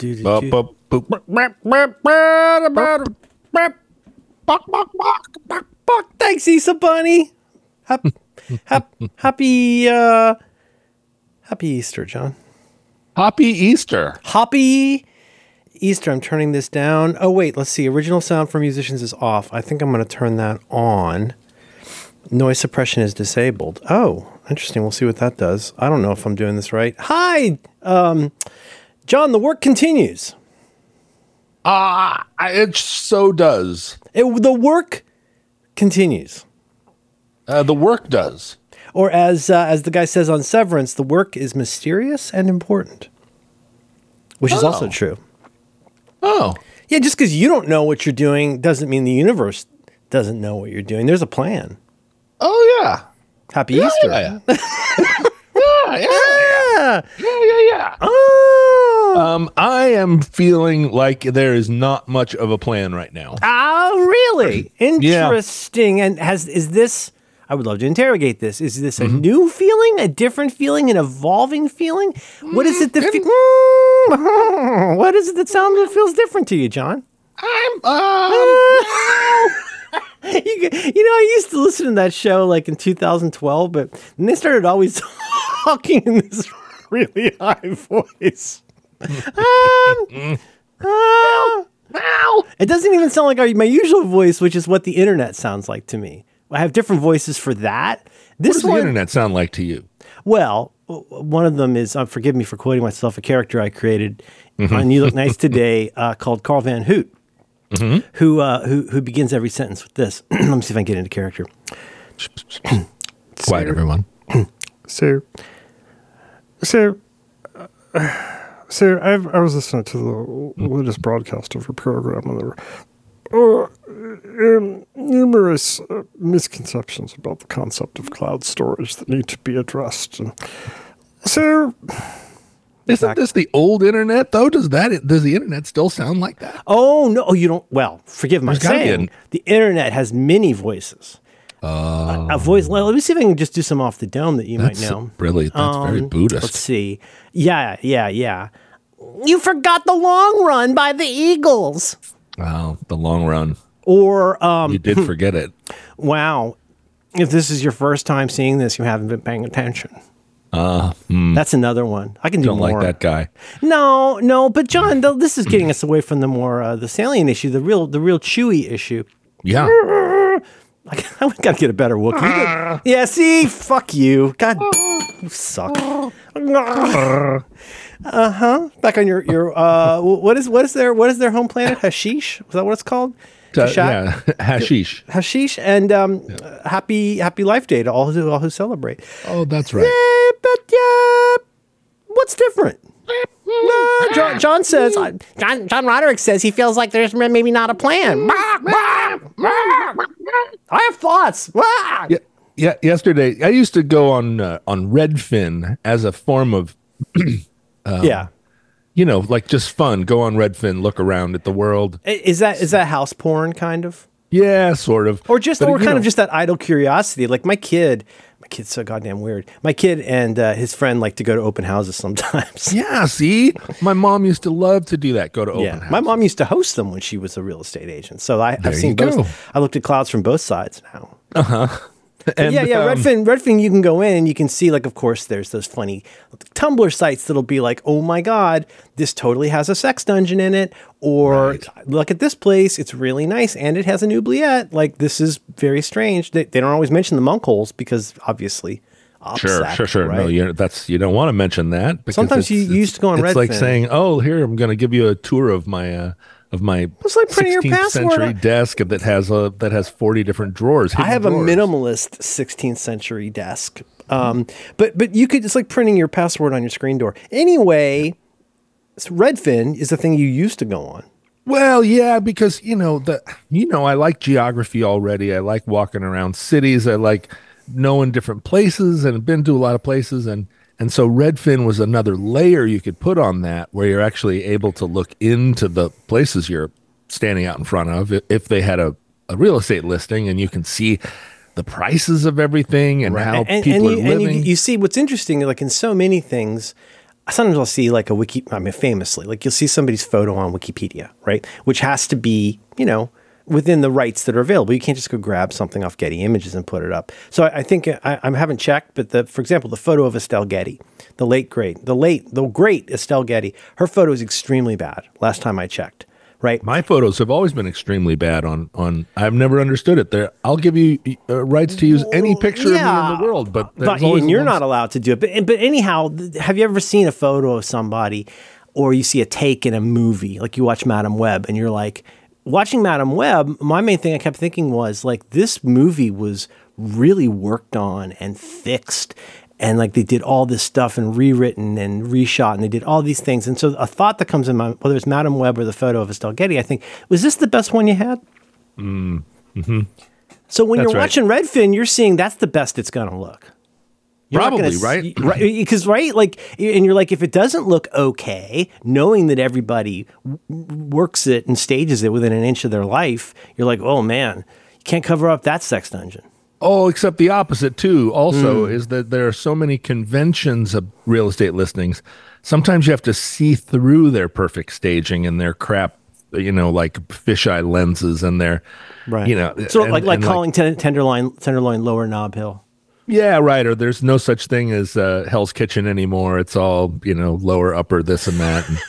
Thanks, Issa Bunny. Happy Easter, John. Happy Easter. Happy Easter. I'm turning this down. Oh, wait. Let's see. Original sound for musicians is off. I think I'm going to turn that on. Noise suppression is disabled. Oh, interesting. We'll see what that does. I don't know if I'm doing this right. Hi, John. The work continues. It so does. The work continues. The work does. Or as the guy says on Severance, the work is mysterious and important, which is also true. Oh. Yeah, just because you don't know what you're doing doesn't mean the universe doesn't know what you're doing. There's a plan. Oh, yeah. Happy Easter. Yeah. Oh. I am feeling like there is not much of a plan right now. Oh, really? Interesting. Yeah. And is this, I would love to interrogate this. Is this a new feeling, a different feeling, an evolving feeling? What is it that what is it that feels different to you, John? I used to listen to that show like in 2012, but then they started always talking in this really high voice. It doesn't even sound like my usual voice, which is what the internet sounds like to me. I have different voices for that. What does the internet sound like to you? Well, one of them is, forgive me for quoting myself, a character I created on You Look Nice Today called Carl Van Hoot, who begins every sentence with this. Let me see if I can get into character. Quiet, everyone. So I was listening to the latest broadcast of your program, and there were numerous misconceptions about the concept of cloud storage that need to be addressed. And so, isn't this the old internet though? Does the internet still sound like that? Oh no! Oh, you don't. Well, forgive my saying. The internet has many voices. A voice. Well, let me see if I can just do some off the dome that you might know. Brilliant. That's very Buddhist. Let's see. Yeah. You forgot The Long Run by the Eagles. Wow, The Long Run. Or you did forget it. Wow. If this is your first time seeing this, you haven't been paying attention. That's another one. I can do more. Don't like that guy. No. But John, this is getting us away from the salient issue, the real Chewy issue. Yeah. I got to get a better Wookiee. Yeah, see? Fuck you. God, you suck. Back on your what is their home planet? Hashish? Is that what it's called? Yeah, hashish. Hashish, and happy Life Day to all who celebrate. Oh, that's right. Yeah, but what's different? John says, John Roderick says he feels like there's maybe not a plan. I have thoughts. Yeah. Yesterday, I used to go on Redfin as a form of, like just fun. Go on Redfin, look around at the world. Is that house porn kind of? Yeah, sort of. Or just that idle curiosity. Like my kid's so goddamn weird. My kid and his friend like to go to open houses sometimes. Yeah, see? My mom used to love to do that, go to open houses. My mom used to host them when she was a real estate agent. So I've seen both. I looked at clouds from both sides now. And, Redfin, you can go in and you can see, like, of course, there's those funny Tumblr sites that'll be like, oh my God, this totally has a sex dungeon in it. Or look at this place, it's really nice and it has an oubliette. Like, this is very strange. They don't always mention the monk holes because obviously Sure. Right? No, you don't want to mention that. Sometimes you used to go on Redfin. It's like saying, oh, here, I'm going to give you a tour of my it's like printing your 16th century desk that has 40 different drawers. I have a minimalist 16th century desk. But you could, it's like printing your password on your screen door. Anyway, Redfin is the thing you used to go on. Well, yeah, because I like geography already. I like walking around cities. I like knowing different places and been to a lot of places, and so Redfin was another layer you could put on that, where you're actually able to look into the places you're standing out in front of if they had a real estate listing, and you can see the prices of everything and how people are living. And you see what's interesting, like in so many things, sometimes I'll see like famously, like you'll see somebody's photo on Wikipedia, right? Which has to be, within the rights that are available. You can't just go grab something off Getty Images and put it up. So I think I haven't checked, but for example, the photo of Estelle Getty, the great Estelle Getty, her photo is extremely bad. Last time I checked, right? My photos have always been extremely bad on I've never understood it. I'll give you rights to use any picture of me in the world, but you're not allowed to do it. But anyhow, have you ever seen a photo of somebody, or you see a take in a movie, like you watch Madame Web, and you're like, watching Madame Web, my main thing I kept thinking was like, this movie was really worked on and fixed. And like they did all this stuff and rewritten and reshot, and they did all these things. And so a thought that comes in my mind, whether it's Madame Web or the photo of Estelle Getty, I think, was this the best one you had? Mm-hmm. So when you're watching Redfin, you're seeing that's the best it's going to look. You're probably, right? Because, like, and you're like, if it doesn't look okay, knowing that everybody works it and stages it within an inch of their life, you're like, oh man, you can't cover up that sex dungeon. Oh, except the opposite too. Also, is that there are so many conventions of real estate listings. Sometimes you have to see through their perfect staging and their crap, like fisheye lenses and their, So like calling Tenderloin Lower Nob Hill. Yeah, right. Or there's no such thing as Hell's Kitchen anymore. It's all lower, upper, this and that. And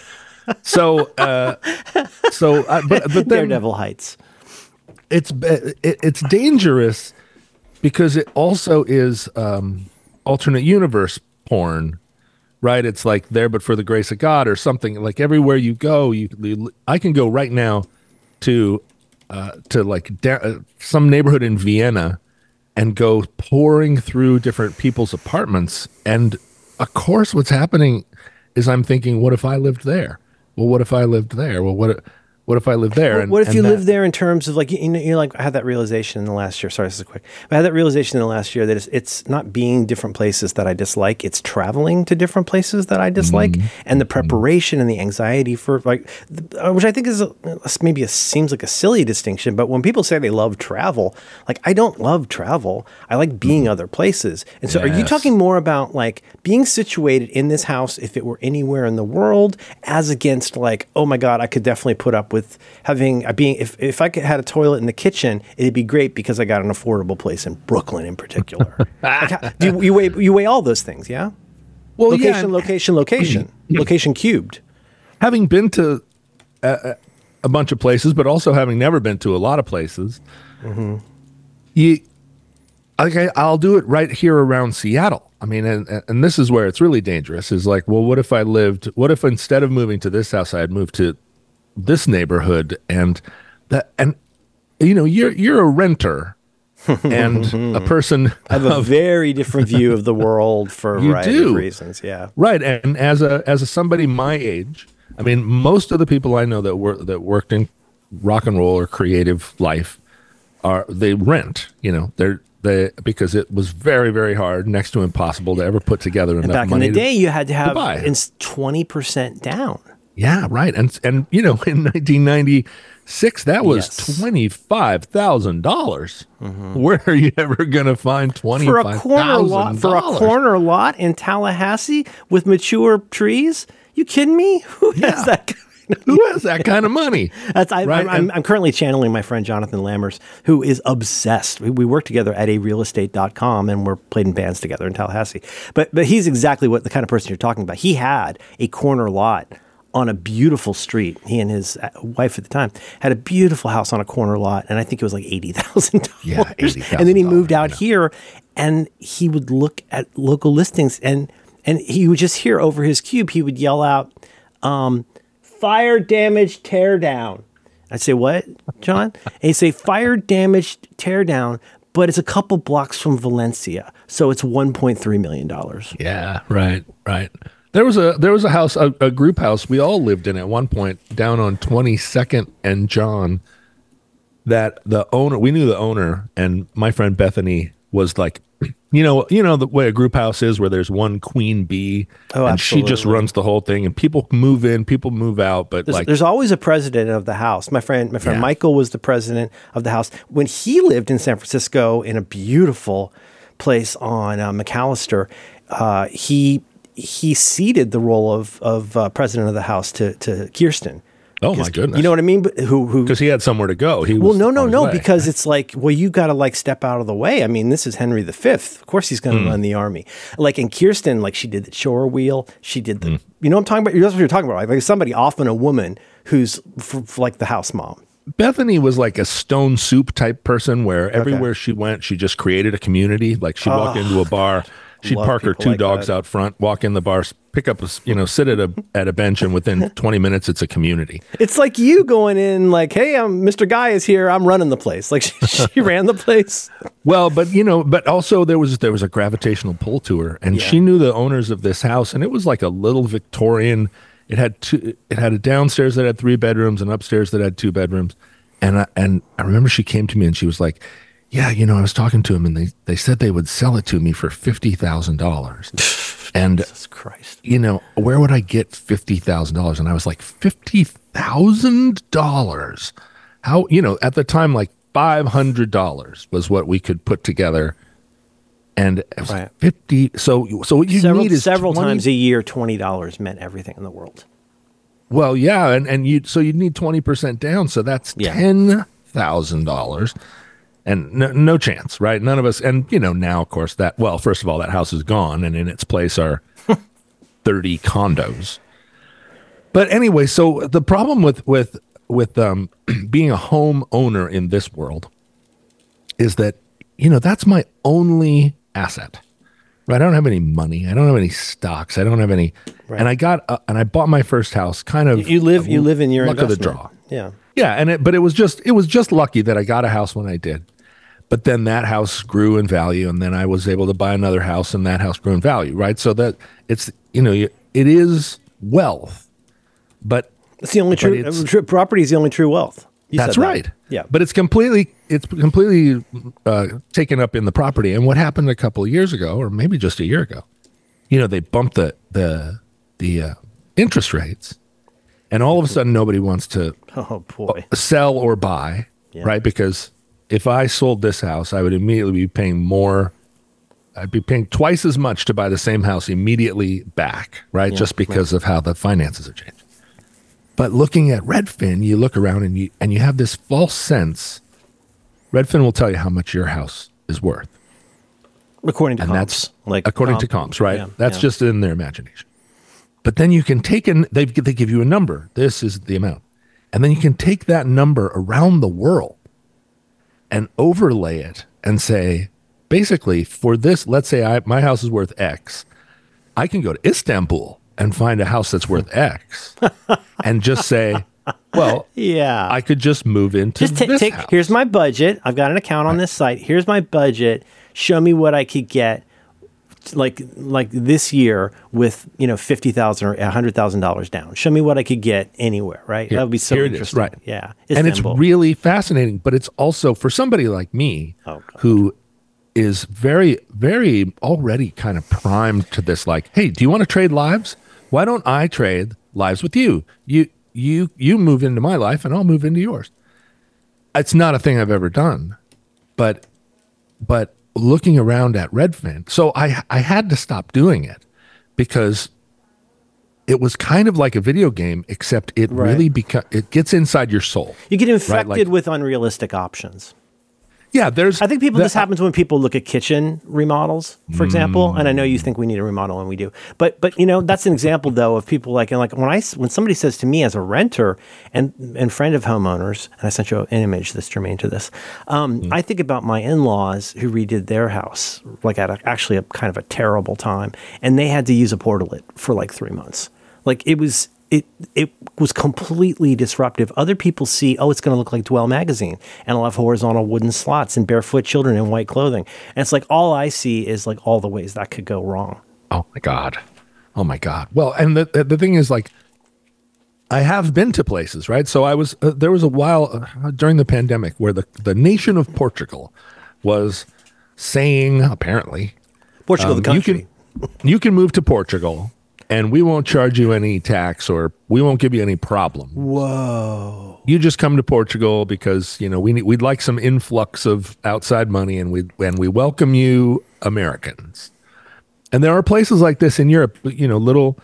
but then Daredevil Heights. It's dangerous because it also is alternate universe porn, right? It's like There But For the Grace of God or something. Like everywhere you go, I can go right now to some neighborhood in Vienna and go pouring through different people's apartments. And of course, what's happening is I'm thinking, what if I lived there? Well, what if I lived there? Well, what if I lived there? Well, what if you lived there in terms of like, you're like, I had that realization in the last year. Sorry, this is quick. But I had that realization in the last year that it's not being different places that I dislike. It's traveling to different places that I dislike, and the preparation and the anxiety for which I think is seems like a silly distinction. But when people say they love travel, like I don't love travel. I like being other places. And so, Are you talking more about like being situated in this house if it were anywhere in the world, as against like, oh my God, I could definitely put up with if I had a toilet in the kitchen, it'd be great because I got an affordable place in Brooklyn in particular. You weigh all those things, yeah? Well, location cubed. Having been to a bunch of places, but also having never been to a lot of places, I'll do it right here around Seattle. I mean, and this is where it's really dangerous. Is like, well, what if instead of moving to this house, I had moved to this neighborhood, and you're a renter and a person. I have a very different view of the world for a variety of reasons. Yeah, right. And as a somebody my age, I mean, most of the people I know that worked in rock and roll or creative life they rent. Because it was very, very hard, next to impossible to ever put together enough money. Back in the day, you had to have 20% down. Yeah, right. And in 1996, that was $25,000. Where are you ever going to find $25,000 for a corner lot in Tallahassee with mature trees? You kidding me? Who has that? Who has that kind of money? I'm currently channeling my friend Jonathan Lammers, who is obsessed. We work together at arealestate.com, and we're played in bands together in Tallahassee. But he's exactly the kind of person you're talking about. He had a corner lot on a beautiful street. He and his wife at the time had a beautiful house on a corner lot, and I think it was like $80,000. Yeah, $80,000. And then he moved out here, and he would look at local listings, and he would just hear over his cube, he would yell out, fire damage tear down. I'd say, what, John? And he'd say, fire damaged tear down, but it's a couple blocks from Valencia, so it's $1.3 million. Yeah, right. There was a house, a group house we all lived in at one point down on 22nd and John, that the owner, we knew the owner, and my friend Bethany was like, the way a group house is, where there's one queen bee, and absolutely. She just runs the whole thing, and people move in, people move out, but there's always a president of the house. My friend Michael was the president of the house when he lived in San Francisco in a beautiful place on McAllister. he ceded the role of president of the House to Kirsten. Oh my goodness! You know what I mean? But who? Because he had somewhere to go. No. Because it's like, well, you got to like step out of the way. I mean, this is Henry V. Of course, he's going to run the army. Like, and Kirsten, like, she did the chore wheel. She did the. You know what I'm talking about? That's what you're talking about. Like somebody, often a woman who's like the house mom. Bethany was like a stone soup type person, where everywhere she went, she just created a community. Like she'd walk into a bar. She'd park her 2 like dogs out front, walk in the bar, pick up, sit at a bench, and within 20 minutes, it's a community. It's like you going in, like, "Hey, Mr. Guy is here. I'm running the place." Like she ran the place. Well, but also there was a gravitational pull to her, and she knew the owners of this house, and it was like a little Victorian. It had a downstairs that had 3 bedrooms, and upstairs that had 2 bedrooms, and I remember she came to me and she was like, "Yeah, I was talking to them, and they said they would sell it to me for $50,000." And Jesus Christ, where would I get $50,000? And I was like, $50,000? How, at the time, like $500 was what we could put together. And it was like 50. So what you need is several times a year, $20 meant everything in the world. Well, yeah, and you'd need 20% down, so that's $10,000. And no chance, right? None of us. And, now, of course, first of all, that house is gone, and in its place are 30 condos. But anyway, so the problem with being a home owner in this world is that, that's my only asset, right? I don't have any money. I don't have any stocks. I don't have any. Right. And I bought my first house kind of. You live in your luck investment. of the draw. Yeah. Yeah. But it was just lucky that I got a house when I did. But then that house grew in value, and then I was able to buy another house, and that house grew in value, right? So that it's, it is wealth, but it's the only true property is the only true wealth. That's right. Yeah. But it's completely taken up in the property. And what happened a couple of years ago, or maybe just a year ago, they bumped the interest rates, and all of a sudden nobody wants to sell or buy, right? Because if I sold this house, I would immediately be paying more. I'd be paying twice as much to buy the same house immediately back, right? Just because of how the finances have changed. But looking at Redfin, you look around and you have this false sense. Redfin will tell you how much your house is worth, according to comps. According to comps, right? Yeah, that's just in their imagination. But then you can take they give you a number. This is the amount, and then you can take that number around the world and overlay it and say, basically, for this, let's say my house is worth X. I can go to Istanbul and find a house that's worth X and just say, well, I could just move into this house. Here's my budget. I've got an account on this site. Here's my budget. Show me what I could get like this year with, $50,000 or $100,000 down. Show me what I could get anywhere, right? That would be so interesting. Right. Yeah. Istanbul. And it's really fascinating, but it's also for somebody like me who is very, very already kind of primed to this, like, hey, do you want to trade lives? Why don't I trade lives with you? You move into my life and I'll move into yours. It's not a thing I've ever done, but looking around at Redfin, so I had to stop doing it because it was kind of like a video game, except it really it gets inside your soul. You get infected with unrealistic options. Yeah, I think this happens when people look at kitchen remodels, for example. And I know you think we need a remodel, and we do. But that's an example though of people like when somebody says to me as a renter and friend of homeowners, and I sent you an image that's germane to this. I think about my in-laws who redid their house like at actually a kind of a terrible time, and they had to use a portalet for like 3 months. Like it was completely disruptive. Other people see, it's going to look like Dwell magazine, and I'll have horizontal wooden slots and barefoot children in white clothing. And it's like, all I see is like all the ways that could go wrong. Oh my God. Well, and the thing is, like, I have been to places, right? So I was, there was a while during the pandemic where the nation of Portugal was saying, apparently, Portugal, the country. You can move to Portugal, and we won't charge you any tax, or we won't give you any problem. Whoa! You just come to Portugal because we'd like some influx of outside money, and we welcome you, Americans. And there are places like this in Europe, little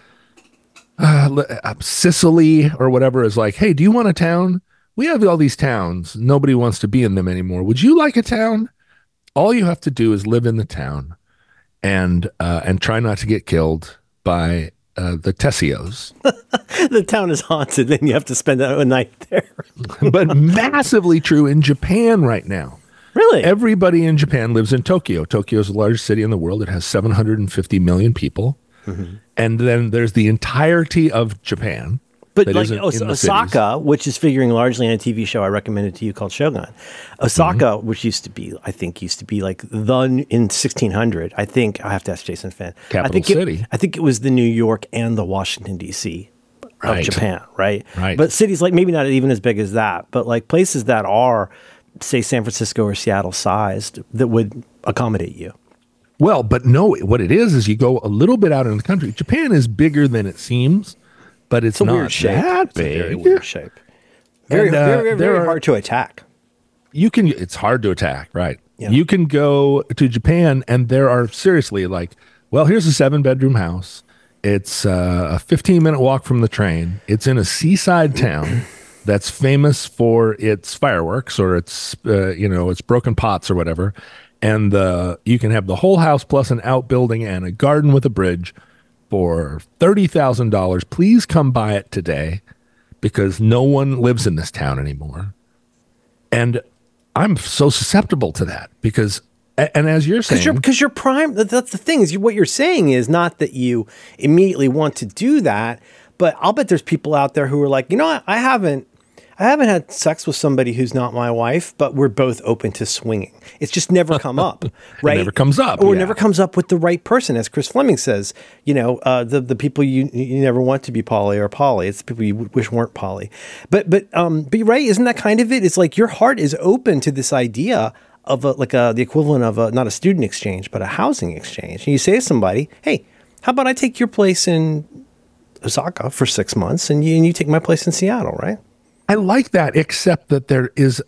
Sicily or whatever is like, hey, do you want a town? We have all these towns. Nobody wants to be in them anymore. Would you like a town? All you have to do is live in the town and try not to get killed by the Tessios. The town is haunted, then you have to spend a night there. But massively true in Japan right now. Really? Everybody in Japan lives in Tokyo. Tokyo is the largest city in the world. It has 750 million people. Mm-hmm. And then there's the entirety of Japan. But like Osaka, which is figuring largely in a TV show I recommended to you called Shogun. Osaka, which used to be like in 1600. I think I have to ask Jason Finn. Capital city. I think it was the New York and the Washington D.C. of Japan, right? Right. But cities like maybe not even as big as that, but like places that are, say, San Francisco or Seattle sized that would accommodate you. Well, but no, what it is you go a little bit out in the country. Japan is bigger than it seems. But it's not weird shape. That big. It's a very weird shape. Very hard to attack. It's hard to attack, right? Yeah. You can go to Japan and there are seriously like, well, here's a 7-bedroom house. It's a 15-minute walk from the train. It's in a seaside town that's famous for its fireworks or its, its broken pots or whatever. And you can have the whole house plus an outbuilding and a garden with a bridge for $30,000. Please come buy it today because no one lives in this town anymore. And I'm so susceptible to that because, and as you're saying, because you're prime. That's the thing is what you're saying is not that you immediately want to do that, but I'll bet there's people out there who are like, I haven't had sex with somebody who's not my wife, but we're both open to swinging. It's just never come up, right? It never comes up. Or never comes up with the right person. As Chris Fleming says, the people you never want to be poly are poly. It's the people you wish weren't poly. But you're right. Isn't that kind of it? It's like your heart is open to this idea of the equivalent of not a student exchange, but a housing exchange. And you say to somebody, hey, how about I take your place in Osaka for 6 months and you take my place in Seattle, right? I like that, except that there is,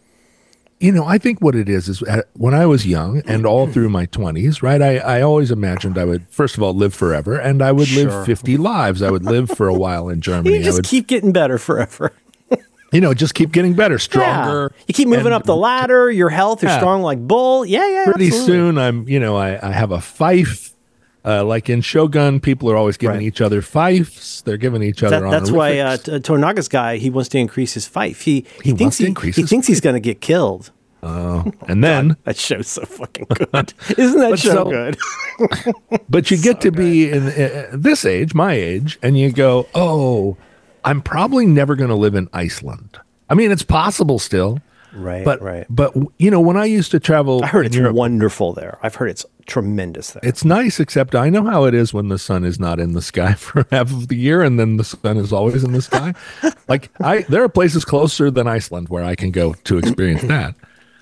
I think what it is when I was young and all through my 20s, right, I always imagined I would, first of all, live forever, and I would live 50 lives. I would live for a while in Germany. You just keep getting better forever. Just keep getting better, stronger. Yeah. You keep moving up the ladder, your health is strong like bull. Yeah, Pretty absolutely. soon, I have a fife. Like in Shogun, people are always giving each other fifes. They're giving each other honorifics. That's why Tornaga's guy, he wants to increase his fife. He thinks he's going to get killed. Oh, and then God, that show's so fucking good. Isn't that show good? But you get to be in this age, my age, and you go, oh, I'm probably never going to live in Iceland. I mean, it's possible still. Right, but when I used to travel, I heard it's wonderful there. I've heard it's tremendous there. It's nice, except I know how it is when the sun is not in the sky for half of the year, and then the sun is always in the sky. There are places closer than Iceland where I can go to experience that.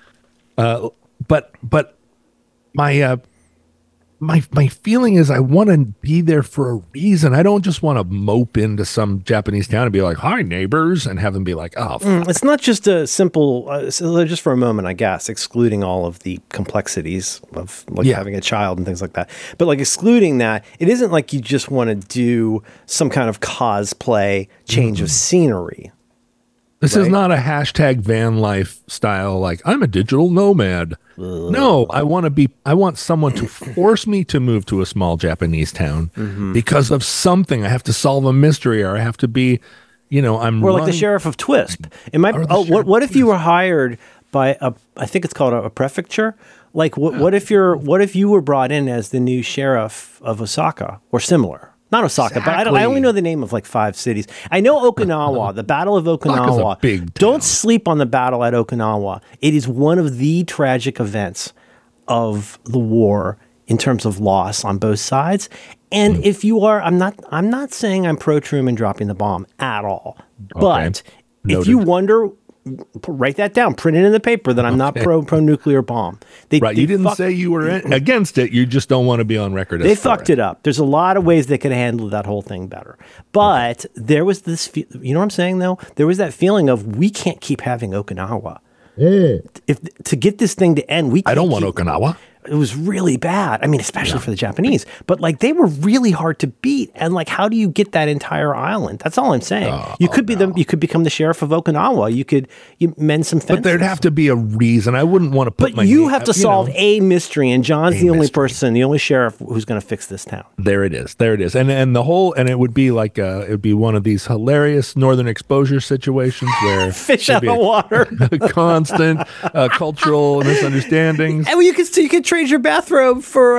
But my feeling is I want to be there for a reason. I don't just want to mope into some Japanese town and be like, hi, neighbors, and have them be like, oh, it's not just a simple, just for a moment, I guess, excluding all of the complexities of having a child and things like that. But excluding that, it isn't like you just want to do some kind of cosplay change of scenery. This is not a hashtag van life style, I'm a digital nomad. No, I want someone to force me to move to a small Japanese town because of something. I have to solve a mystery, or I have to be, like the sheriff of Twisp. What if you were hired by I think it's called a prefecture? What if you were brought in as the new sheriff of Osaka or similar? Not Osaka, exactly. But I only know the name of 5 cities. I know Okinawa, the Battle of Okinawa. Big Don't sleep on the battle at Okinawa. It is one of the tragic events of the war in terms of loss on both sides. And if you are, I'm not saying I'm pro Truman dropping the bomb at all. But if you wonder, write that down, print it in the paper that I'm not pro nuclear bomb. You didn't say you were against it. You just don't want to be on record. They fucked it up. There's a lot of ways they could have handled that whole thing better. But there was this, you know what I'm saying though? There was that feeling of we can't keep having Okinawa. If to get this thing to end, I don't want Okinawa. it was really bad. I mean, especially for the Japanese, but like they were really hard to beat. And like, how do you get that entire island? That's all I'm saying. You could become the sheriff of Okinawa. You mend some fences. But there'd have to be a reason. I wouldn't want to put But you have to solve a mystery, and John's the only person, the only sheriff who's going to fix this town. There it is. And it would be like it would be one of these hilarious northern exposure situations where fish out of water, constant cultural misunderstandings. And you could trade your bathrobe for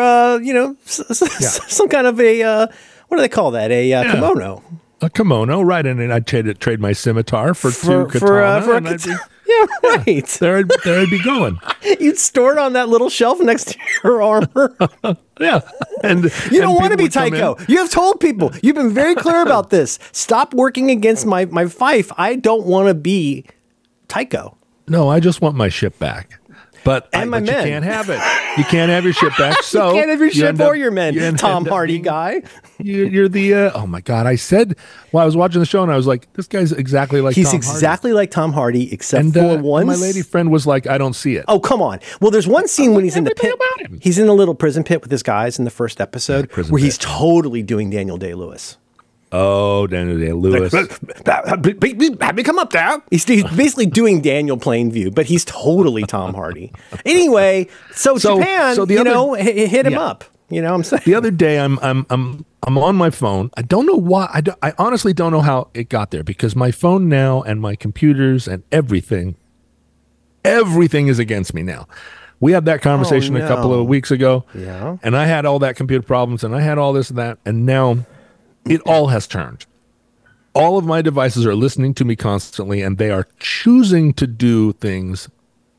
some kind of a what do they call that? Kimono. A kimono, right? And I'd trade my scimitar for two katana. Yeah, right. There I'd be going. You'd store it on that little shelf next to your armor. Yeah. And you don't want to be Taiko. You have told people. You've been very clear about this. Stop working against my fief. I don't want to be Taiko. No, I just want my ship back. But you can't have it. You can't have your ship back. So you can't have your ship or your men, Tom Hardy guy. You're the oh my God. I said I was watching the show and I was like, this guy's exactly like Tom Hardy. He's exactly like Tom Hardy, except for once. My lady friend was like, I don't see it. Oh, come on. Well, there's one scene when he's in the pit. He's in the little prison pit with his guys in the first episode where he's totally doing Daniel Day-Lewis. Oh, Daniel Day-Lewis. Have me come up there. He's basically doing Daniel Plainview, but he's totally Tom Hardy. Anyway, so Japan, hit him up. You know what I'm saying? The other day, I'm on my phone. I don't know why. I honestly don't know how it got there because my phone now and my computers and everything is against me now. We had that conversation a couple of weeks ago. Yeah. And I had all that computer problems and I had all this and that. And now it all has turned. All of my devices are listening to me constantly, and they are choosing to do things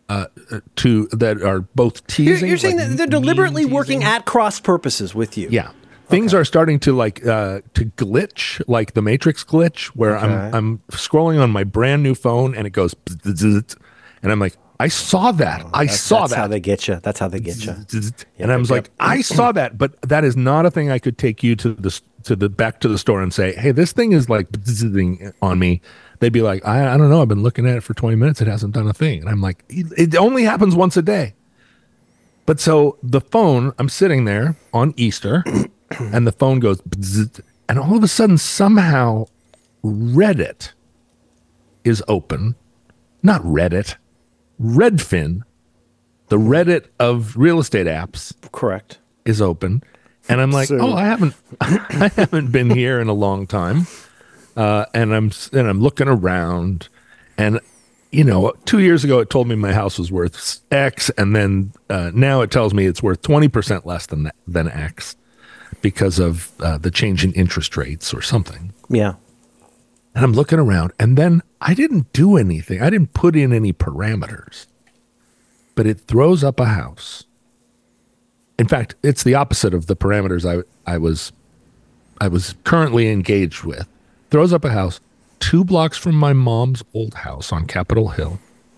that are both teasing. You're saying that they're deliberately working at cross purposes with you. Yeah, things are starting to to glitch, like the Matrix glitch, where I'm scrolling on my brand new phone, and it goes, and I'm like, I saw that. That's how they get you. That's how they get you. And I was like, I saw that, but that is not a thing I could take you to the back to the store and say, hey, this thing is like on me. They'd be like, I don't know. I've been looking at it for 20 minutes. It hasn't done a thing. And I'm like, it only happens once a day. But so the phone, I'm sitting there on Easter and the phone goes, and all of a sudden, somehow Reddit is open. Not Reddit. Redfin, the Reddit of real estate apps, correct, is open, and I'm like, I haven't been here in a long time, and I'm looking around, and 2 years ago it told me my house was worth X, and then now it tells me it's worth 20% less than X because of the change in interest rates or something. Yeah. And I'm looking around, and then I didn't do anything. I didn't put in any parameters, but it throws up a house. In fact, it's the opposite of the parameters I was currently engaged with. Throws up a house 2 blocks from my mom's old house on Capitol Hill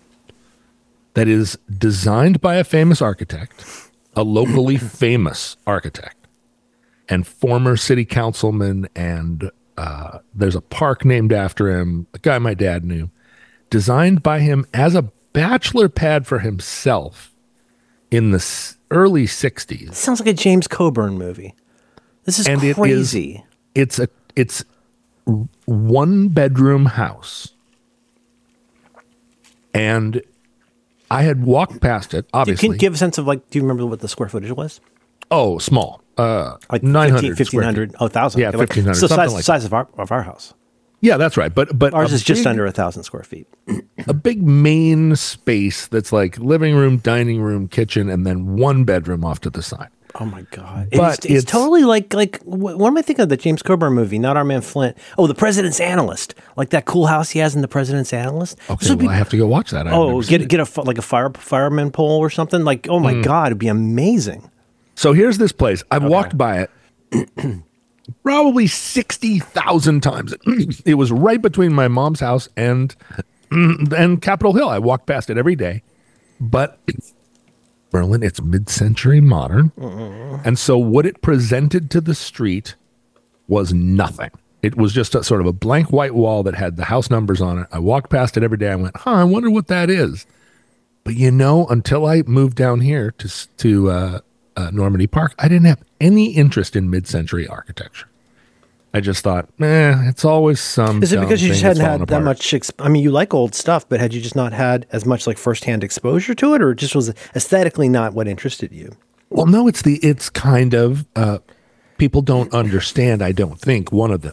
that is designed by a famous architect, a locally famous architect, and former city councilman, and there's a park named after him, a guy my dad knew, designed by him as a bachelor pad for himself in the early 60s. Sounds like a James Coburn movie. This is crazy. It's 1-bedroom house. And I had walked past it, obviously. Can you give a sense of, do you remember what the square footage was? Oh, small. Like 900, 1,500, 1,000. Yeah, 1,500. So size of our house. Yeah, that's right. But ours is just under 1,000 square feet. A big main space that's like living room, dining room, kitchen, and then 1 bedroom off to the side. Oh my God! But it's totally like what am I thinking of? The James Coburn movie, not Our Man Flint. Oh, The President's Analyst, like that cool house he has in The President's Analyst. Okay, I have to go watch that. Get a fireman pole or something. Like, oh my God, it'd be amazing. So here's this place. I've walked by it probably 60,000 times. It was right between my mom's house and Capitol Hill. I walk past it every day, but Merlin, it's mid-century modern. And so what it presented to the street was nothing. It was just a sort of a blank white wall that had the house numbers on it. I walked past it every day. I went, I wonder what that is. But until I moved down here to Normandy Park, I didn't have any interest in mid-century architecture. I just thought, it's always some. Is it because you just hadn't had that much? I mean, you like old stuff, but had you just not had as much like firsthand exposure to it, or it just was aesthetically not what interested you? Well, no, it's kind of people don't understand. I don't think one of the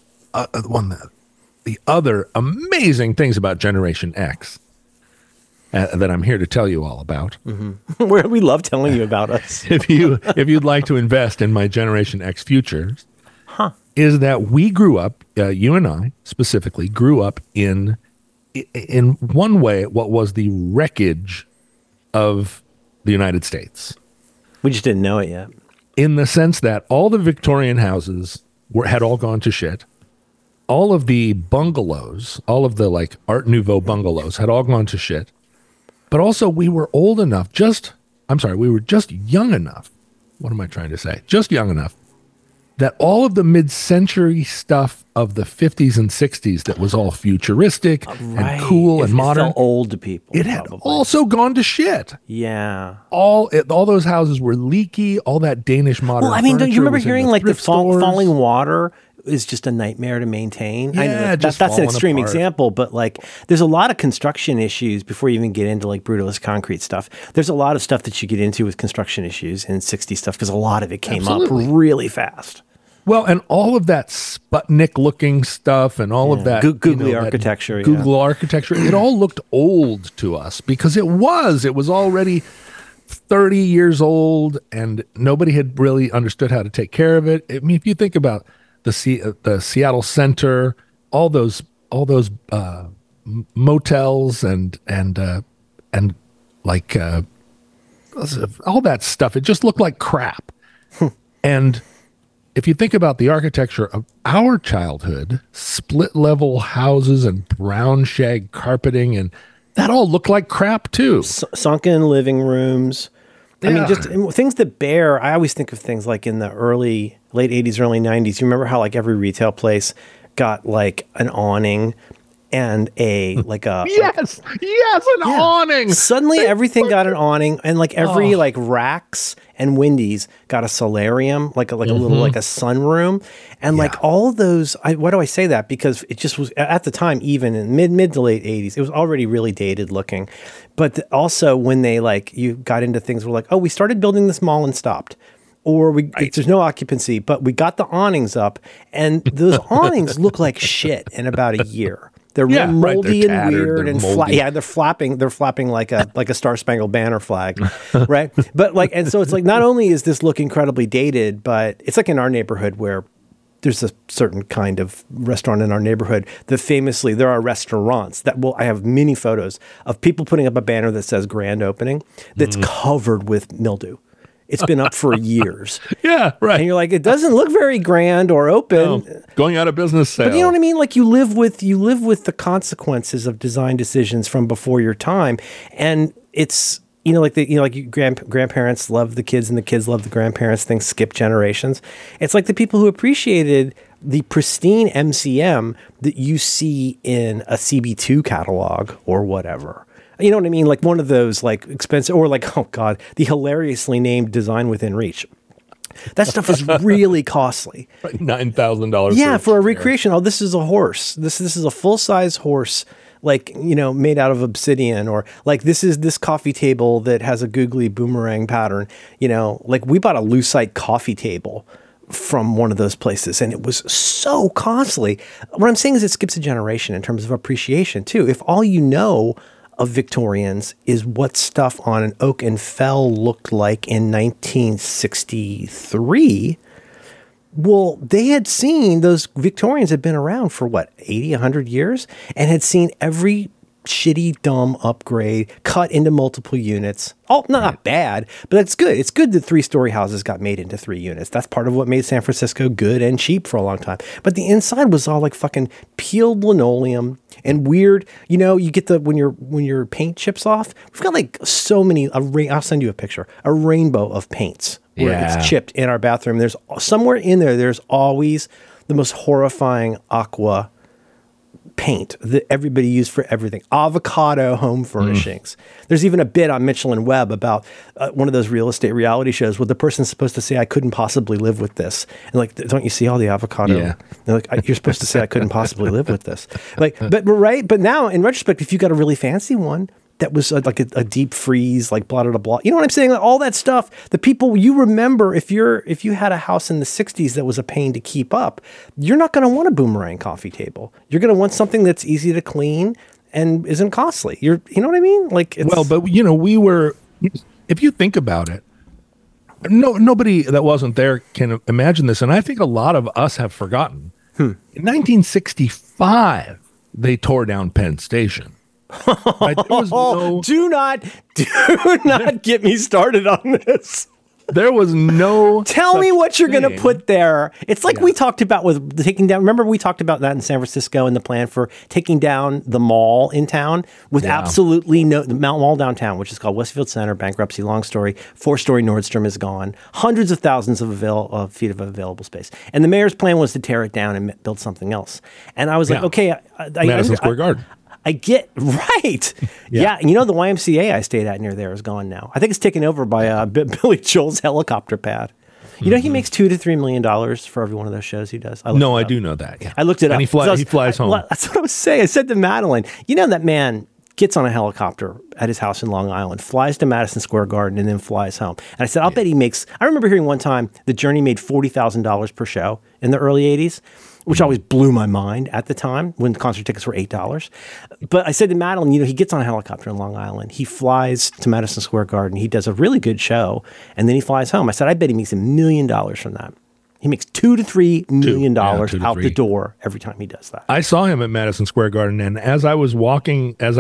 other amazing things about Generation X that I'm here to tell you all about. Mm-hmm. Where we love telling you about us. if you'd like to invest in my Generation X futures. Is that we grew up, you and I specifically, grew up in one way what was the wreckage of the United States. We just didn't know it yet. In the sense that all the Victorian houses had all gone to shit. All of the bungalows, all of the like Art Nouveau bungalows had all gone to shit. But also we were old enough, we were just young enough. What am I trying to say? Just young enough that all of the mid-century stuff of the 50s and 60s that was all futuristic and cool and modern. It felt old to people. It had also gone to shit. Yeah. All those houses were leaky. All that Danish modern Well, I mean, don't you remember hearing like the falling water is just a nightmare to maintain? Yeah, I know that's an extreme example, but like there's a lot of construction issues before you even get into like brutalist concrete stuff. There's a lot of stuff that you get into with construction issues and 60s stuff because a lot of it came up really fast. Well, and all of that Sputnik-looking stuff and all of that googly architecture, Google architecture, it all looked old to us because it was already 30 years old, and nobody had really understood how to take care of it. I mean, if you think about the Seattle Center, all those motels and like all that stuff, it just looked like crap, and if you think about the architecture of our childhood, split level houses and brown shag carpeting, and that all looked like crap too. Sunken living rooms. Yeah. I mean, just things that bear. I always think of things like in the late 80s, early 90s. You remember how like every retail place got like an awning and an awning. Suddenly everything got an awning, and like every like racks and Wendy's got a solarium, like a little like a sunroom, and like all those. Why do I say that? Because it just was at the time, even in mid to late 80s, it was already really dated looking. But also when they like you got into things where like, oh, we started building this mall and stopped. Or there's no occupancy, but we got the awnings up, and those awnings look like shit in about a year. They're moldy and weird and they're flapping. They're flapping like a Star Spangled Banner flag, right? But like, and so it's like not only is this look incredibly dated, but it's like in our neighborhood where there's a certain kind of restaurant in our neighborhood that famously there are restaurants that I have many photos of people putting up a banner that says grand opening that's covered with mildew. It's been up for years. Yeah, right. And you're like, it doesn't look very grand or open. No, going out of business sale. But you know what I mean? Like you live with the consequences of design decisions from before your time. And it's, like grandparents love the kids and the kids love the grandparents. Things skip generations. It's like the people who appreciated the pristine MCM that you see in a CB2 catalog or whatever. You know what I mean? Like one of those like expensive, or like, oh God, the hilariously named Design Within Reach. That stuff is really costly. Like $9,000. Yeah, for a recreation. Oh, this is a horse. This is a full-size horse, like, made out of obsidian, or like this is this coffee table that has a googly boomerang pattern. Like we bought a Lucite coffee table from one of those places, and it was so costly. What I'm saying is it skips a generation in terms of appreciation too. If all you know of Victorians is what stuff on an oak and fell looked like in 1963, well, they had seen, those Victorians had been around for 80, 100 years, and had seen every shitty, dumb upgrade cut into multiple units. Oh, not bad, but that's good. It's good that 3-story houses got made into 3 units. That's part of what made San Francisco good and cheap for a long time. But the inside was all like fucking peeled linoleum and weird. You get when your paint chips off. We've got like so many. I'll send you a picture. A rainbow of paints where it's chipped in our bathroom. There's somewhere in there. There's always the most horrifying aqua paint that everybody used for everything. Avocado home furnishings. There's even a bit on Mitchell and Webb about one of those real estate reality shows where the person's supposed to say, I couldn't possibly live with this. And like, don't you see all the avocado? Yeah. They're like, you're supposed to say I couldn't possibly live with this. Like, but now in retrospect, if you got a really fancy one, that was like a deep freeze, like blah, blah, blah. You know what I'm saying? Like all that stuff, the people you remember, if you had a house in the 60s that was a pain to keep up, you're not going to want a Boomerang coffee table. You're going to want something that's easy to clean and isn't costly. You know what I mean? Like, but if you think about it, nobody that wasn't there can imagine this. And I think a lot of us have forgotten. In 1965, they tore down Penn Station. Right? Do not get me started on this. There was no. Tell me what you're going to put there. It's like we talked about with taking down. Remember, we talked about that in San Francisco and the plan for taking down the mall in town with absolutely no mall downtown, which is called Westfield Center. Bankruptcy. Long story. 4-story Nordstrom is gone. Hundreds of thousands of feet of available space. And the mayor's plan was to tear it down and build something else. And I was like, okay, Madison Square Garden. I get right. Yeah. And you know, the YMCA I stayed at near there is gone now. I think it's taken over by Billy Joel's helicopter pad. You know, he makes $2 to $3 million for every one of those shows he does. I do know that. Yeah. I looked it up. And he flies home. That's what I was saying. I said to Madeline, you know, that man gets on a helicopter at his house in Long Island, flies to Madison Square Garden, and then flies home. And I said, I'll bet he makes, I remember hearing one time the Journey made $40,000 per show in the early 80s. Which always blew my mind at the time when concert tickets were $8. But I said to Madeline, you know, he gets on a helicopter in Long Island. He flies to Madison Square Garden. He does a really good show. And then he flies home. I said, I bet he makes $1 million from that. He makes $2 to $3 million out the door every time he does that. I saw him at Madison Square Garden. And as I was walking past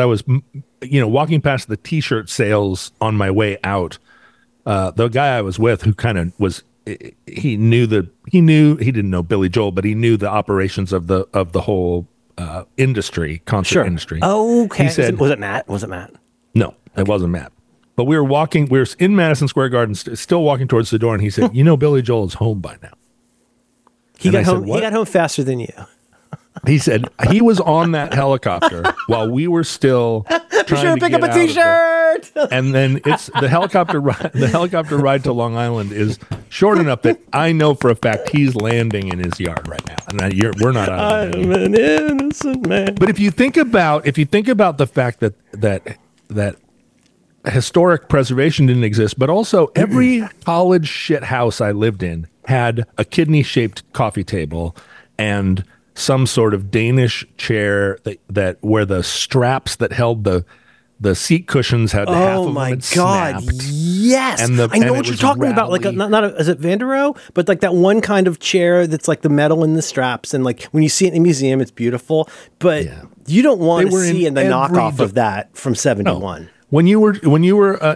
the T-shirt sales on my way out, the guy I was with who kind of was, he didn't know Billy Joel, but he knew the operations of the whole concert industry. Oh, okay. He said, was it Matt? No, it wasn't Matt. But we were in Madison Square Garden, still walking towards the door, and he said, you know, Billy Joel is home by now. He got home faster than you. He said he was on that helicopter while we were still trying to pick up a T-shirt. And then it's the helicopter ride. The helicopter ride to Long Island is short enough that I know for a fact he's landing in his yard right now, and we're not. I'm an innocent man. But if you think about the fact that historic preservation didn't exist, but also every college shit house I lived in had a kidney-shaped coffee table and some sort of Danish chair that where the straps that held the seat cushions had half of them had snapped. Yes, I know what you're talking about. Like is it Vandero? But like that one kind of chair that's like the metal in the straps, and like when you see it in the museum, it's beautiful. But you don't want to see in the knockoff of that from '71. No. When you were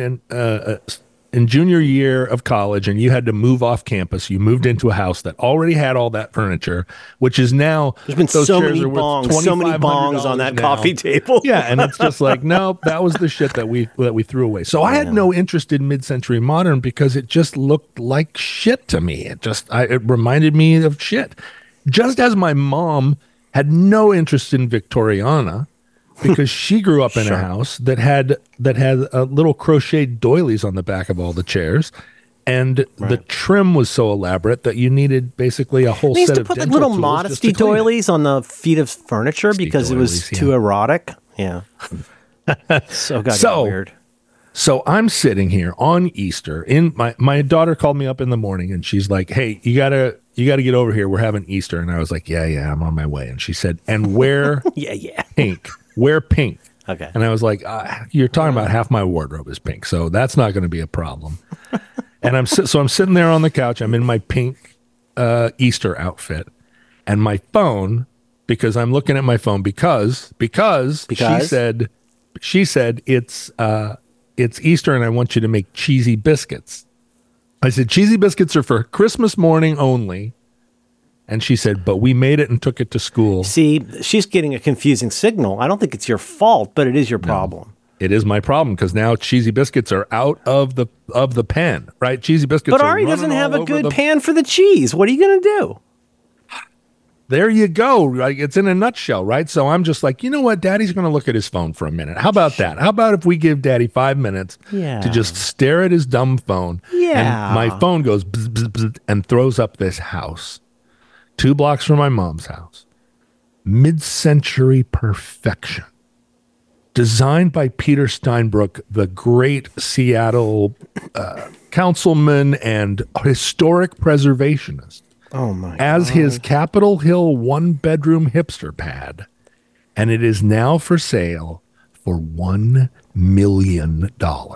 in junior year of college and you had to move off campus, you moved into a house that already had all that furniture, which is now there's been so many bongs on that coffee table. Yeah, and it's just like, no, that was the shit that we threw away. So I had no interest in mid-century modern because it just looked like shit to me. It reminded me of shit. Just as my mom had no interest in Victoriana, because she grew up in a house that had little crocheted doilies on the back of all the chairs, and the trim was so elaborate that you needed basically a whole set of dental tools. They used to put like little modesty doilies on the feet of furniture because it was too erotic. Yeah. So weird. So I'm sitting here on Easter. My daughter called me up in the morning and she's like, "Hey, you gotta get over here. We're having Easter." And I was like, "Yeah, I'm on my way." And she said, "And wear pink. Wear pink." Okay. And I was like, "You're talking about half my wardrobe is pink, so that's not going to be a problem." And I'm sitting there on the couch. I'm in my pink Easter outfit, and my phone, because I'm looking at my phone because she said it's Easter and I want you to make cheesy biscuits. I said, cheesy biscuits are for Christmas morning only. And she said, but we made it and took it to school. See, she's getting a confusing signal. I don't think it's your fault, but it is your problem. It is my problem because now cheesy biscuits are out of the pan, right? Cheesy biscuits. But Ari doesn't have a good pan for the cheese. What are you going to do? There you go. Right? It's in a nutshell, right? So I'm just like, you know what? Daddy's going to look at his phone for a minute. How about that? How about if we give Daddy 5 minutes to just stare at his dumb phone? Yeah. And my phone goes bzz, bzz, bzz, and throws up this house 2 blocks from my mom's house. Mid-century perfection. Designed by Peter Steinbrück, the great Seattle councilman and historic preservationist. Oh my! As God. His Capitol Hill 1-bedroom hipster pad, and it is now for sale for $1 million.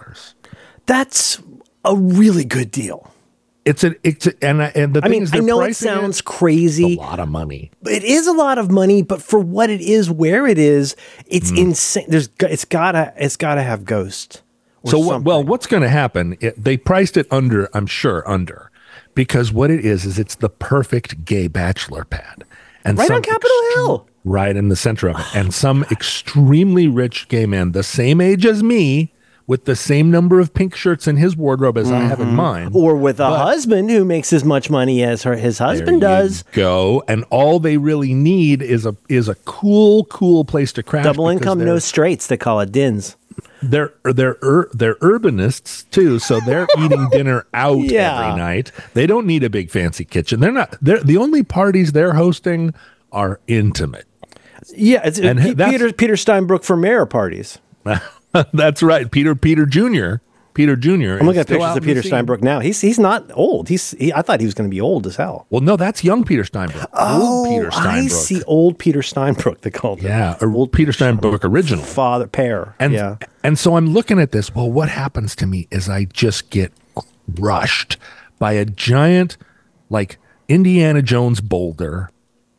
That's a really good deal. And the thing is, I know it sounds crazy. A lot of money. It is a lot of money, but for what it is, where it is, it's insane. It's gotta have Ghost. So what's going to happen? They priced it under, I'm sure, because what it is it's the perfect gay bachelor pad, and right on Capitol Hill, right in the center of it, and some extremely rich gay man, the same age as me, with the same number of pink shirts in his wardrobe as I have in mine, or with a husband who makes as much money as his husband does. Go, and all they really need is a cool place to crash. Double income, no straights. They call it DINs. They're urbanists too, so they're eating dinner out every night. They don't need a big fancy kitchen. They're the only parties they're hosting are intimate. Yeah, it's Peter Steinbrück for mayor parties. That's right, Peter Jr. Peter Jr. I'm looking at pictures of Peter Steinbrück now. He's not old. I thought he was going to be old as hell. Well, no, that's young Peter Steinbrück. Oh, Peter Steinbrück. I see, old Peter Steinbrück. They called him. Yeah, old Peter Steinbrück original father pair. And so I'm looking at this. Well, what happens to me is I just get rushed by a giant, like Indiana Jones boulder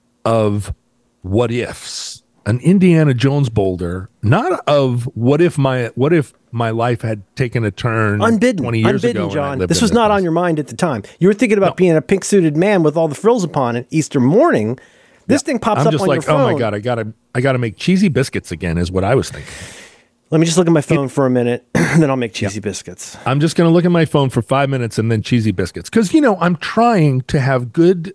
of what ifs. An Indiana Jones boulder, not of what if my life had taken a turn unbidden, 20 years ago. John. This was not on your mind at the time. You were thinking about being a pink-suited man with all the frills upon it Easter morning. This thing pops up on your phone. Oh my God, I gotta make cheesy biscuits again is what I was thinking. Let me just look at my phone for a minute, and then I'll make cheesy biscuits. I'm just going to look at my phone for 5 minutes and then cheesy biscuits. Because, I'm trying to have good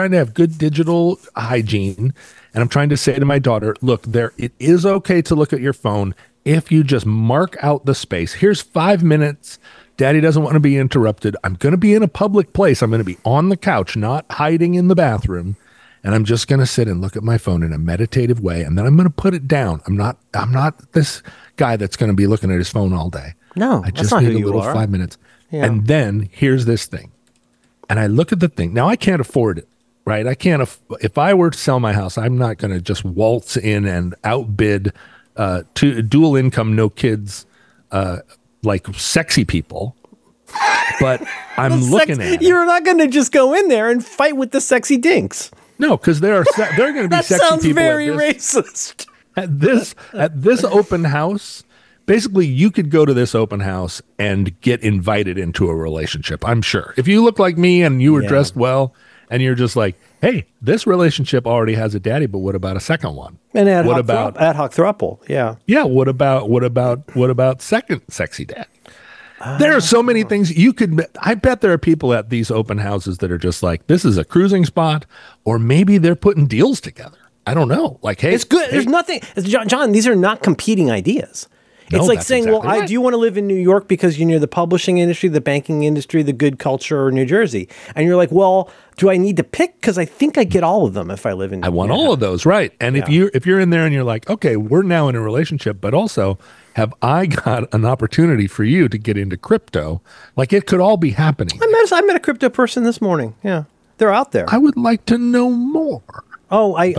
digital hygiene. And I'm trying to say to my daughter, look, it is okay to look at your phone if you just mark out the space. Here's 5 minutes. Daddy doesn't want to be interrupted. I'm going to be in a public place. I'm going to be on the couch, not hiding in the bathroom. And I'm just going to sit and look at my phone in a meditative way. And then I'm going to put it down. I'm not this guy that's going to be looking at his phone all day. No, I just need a little 5 minutes. Yeah. And then here's this thing. And I look at the thing. Now I can't afford it, right? I can't. If I were to sell my house, I'm not going to just waltz in and outbid dual income, no kids, like sexy people. But I'm looking at it. You're not going to just go in there and fight with the sexy dinks. No, because they're going to be that sexy sounds people. Very racist. At this open house, basically, you could go to this open house and get invited into a relationship. I'm sure if you look like me and you were dressed well, and you're just like, hey, this relationship already has a daddy, but what about a second one? And ad hoc throuple? Yeah. Yeah. What about second sexy dad? There are so many things you could. I bet there are people at these open houses that are just like, this is a cruising spot, or maybe they're putting deals together. I don't know. Like, hey, it's good. Hey. There's nothing, John. These are not competing ideas. It's like saying, exactly right. Do you want to live in New York because you're near the publishing industry, the banking industry, the good culture, or New Jersey? And you're like, well, do I need to pick? Because I think I get all of them if I live in New York. I want all of those, right? And if you're in there and you're like, okay, we're now in a relationship, but also have I got an opportunity for you to get into crypto? Like it could all be happening. I met a crypto person this morning. Yeah, they're out there. I would like to know more. Oh, I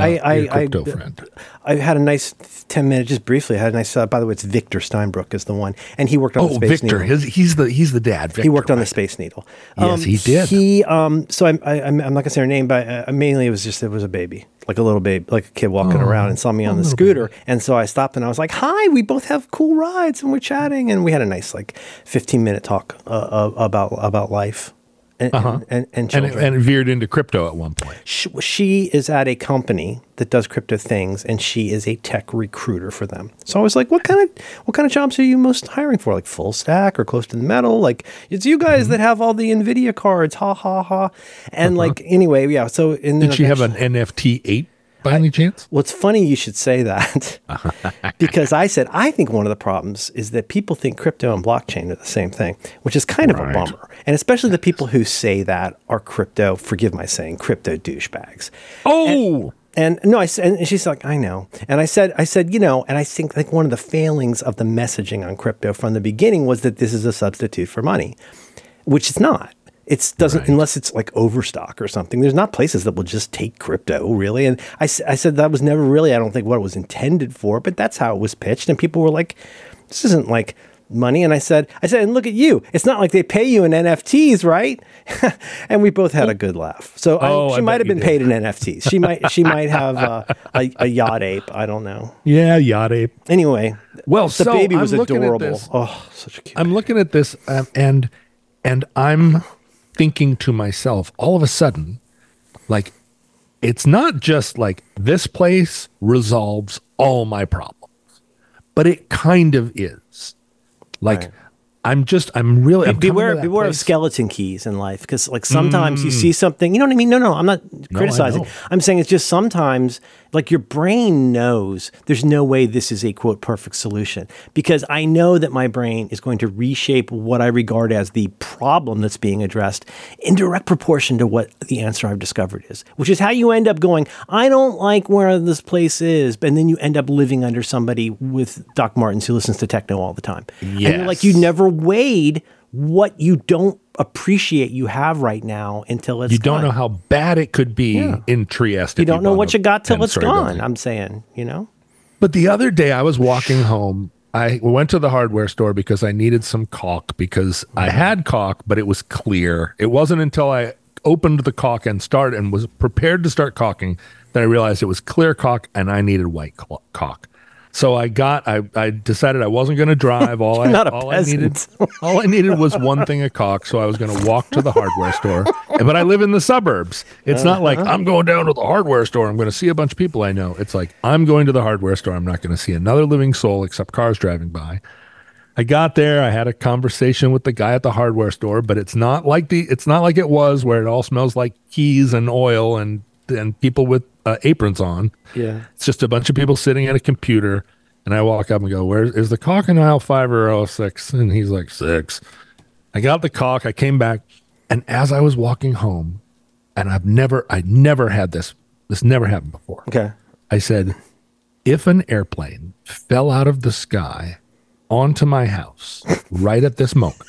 had a nice 10 minutes, just briefly. I had a nice. By the way, it's Victor Steinbrück is the one, and he worked on the Space Needle. He's the dad. Victor, he worked on the Space Needle. Yes, he did. So I'm not gonna say her name, but mainly it was a baby, like a little baby, like a kid walking around, and saw me on the scooter, and so I stopped and I was like, "Hi, we both have cool rides, and we're chatting, and we had a nice 15-minute talk about life." and children. And veered into crypto at one point. She is at a company that does crypto things, and she is a tech recruiter for them. So I was like, what kind of jobs are you most hiring for? Like full stack or close to the metal? Like it's you guys that have all the NVIDIA cards, ha ha ha. And like anyway, yeah. So did she have an NFT 8 by any chance? Well, it's funny you should say that because I said, I think one of the problems is that people think crypto and blockchain are the same thing, which is kind of a bummer. And especially the people who say that are crypto, forgive my saying, crypto douchebags. Oh! And no, and she's like, I know. And I said, and I think like one of the failings of the messaging on crypto from the beginning was that this is a substitute for money, which it's not. It doesn't, unless it's like overstock or something. There's not places that will just take crypto, really. And I said that was never really, I don't think, what it was intended for, but that's how it was pitched. And people were like, this isn't like money. And I said, and look at you. It's not like they pay you in NFTs, right? And we both had a good laugh. So she might have been paid in NFTs. She might have a Yacht Ape. I don't know. Yeah, Yacht Ape. Anyway, well, the baby was adorable. Oh, such a cute. I'm looking at this and I'm thinking to myself, all of a sudden, like, it's not just like this place resolves all my problems, but it kind of is. Like, I'm really beware of skeleton keys in life, because like sometimes you see something, you know what I mean? No, I'm not criticizing. I'm saying it's just sometimes like your brain knows there's no way this is a quote perfect solution, because I know that my brain is going to reshape what I regard as the problem that's being addressed in direct proportion to what the answer I've discovered is, which is how you end up going, I don't like where this place is, and then you end up living under somebody with Doc Martens who listens to techno all the time. Yes. And you're like, you never weighed what you don't appreciate you have right now until it's don't know how bad it could be in Trieste. You don't know what you got till it's gone. I'm saying, But the other day I was walking home. I went to the hardware store because I needed some caulk, because I had caulk, but it was clear. It wasn't until I opened the caulk and was prepared to start caulking that I realized it was clear caulk and I needed white caulk. So I decided I wasn't going to drive. All I needed was one thing of caulk. So I was going to walk to the hardware store. But I live in the suburbs. It's not like I'm going down to the hardware store. I'm going to see a bunch of people I know. It's like I'm going to the hardware store. I'm not going to see another living soul except cars driving by. I got there. I had a conversation with the guy at the hardware store, but it's not like it was where it all smells like keys and oil and people with aprons on. Yeah. It's just a bunch of people sitting at a computer, and I walk up and go, "Where is the caulk in aisle 5 or aisle 6?" And he's like, 6. I got the caulk. I came back, and as I was walking home, and I never had this never happened before. Okay. I said, if an airplane fell out of the sky onto my house right at this moment,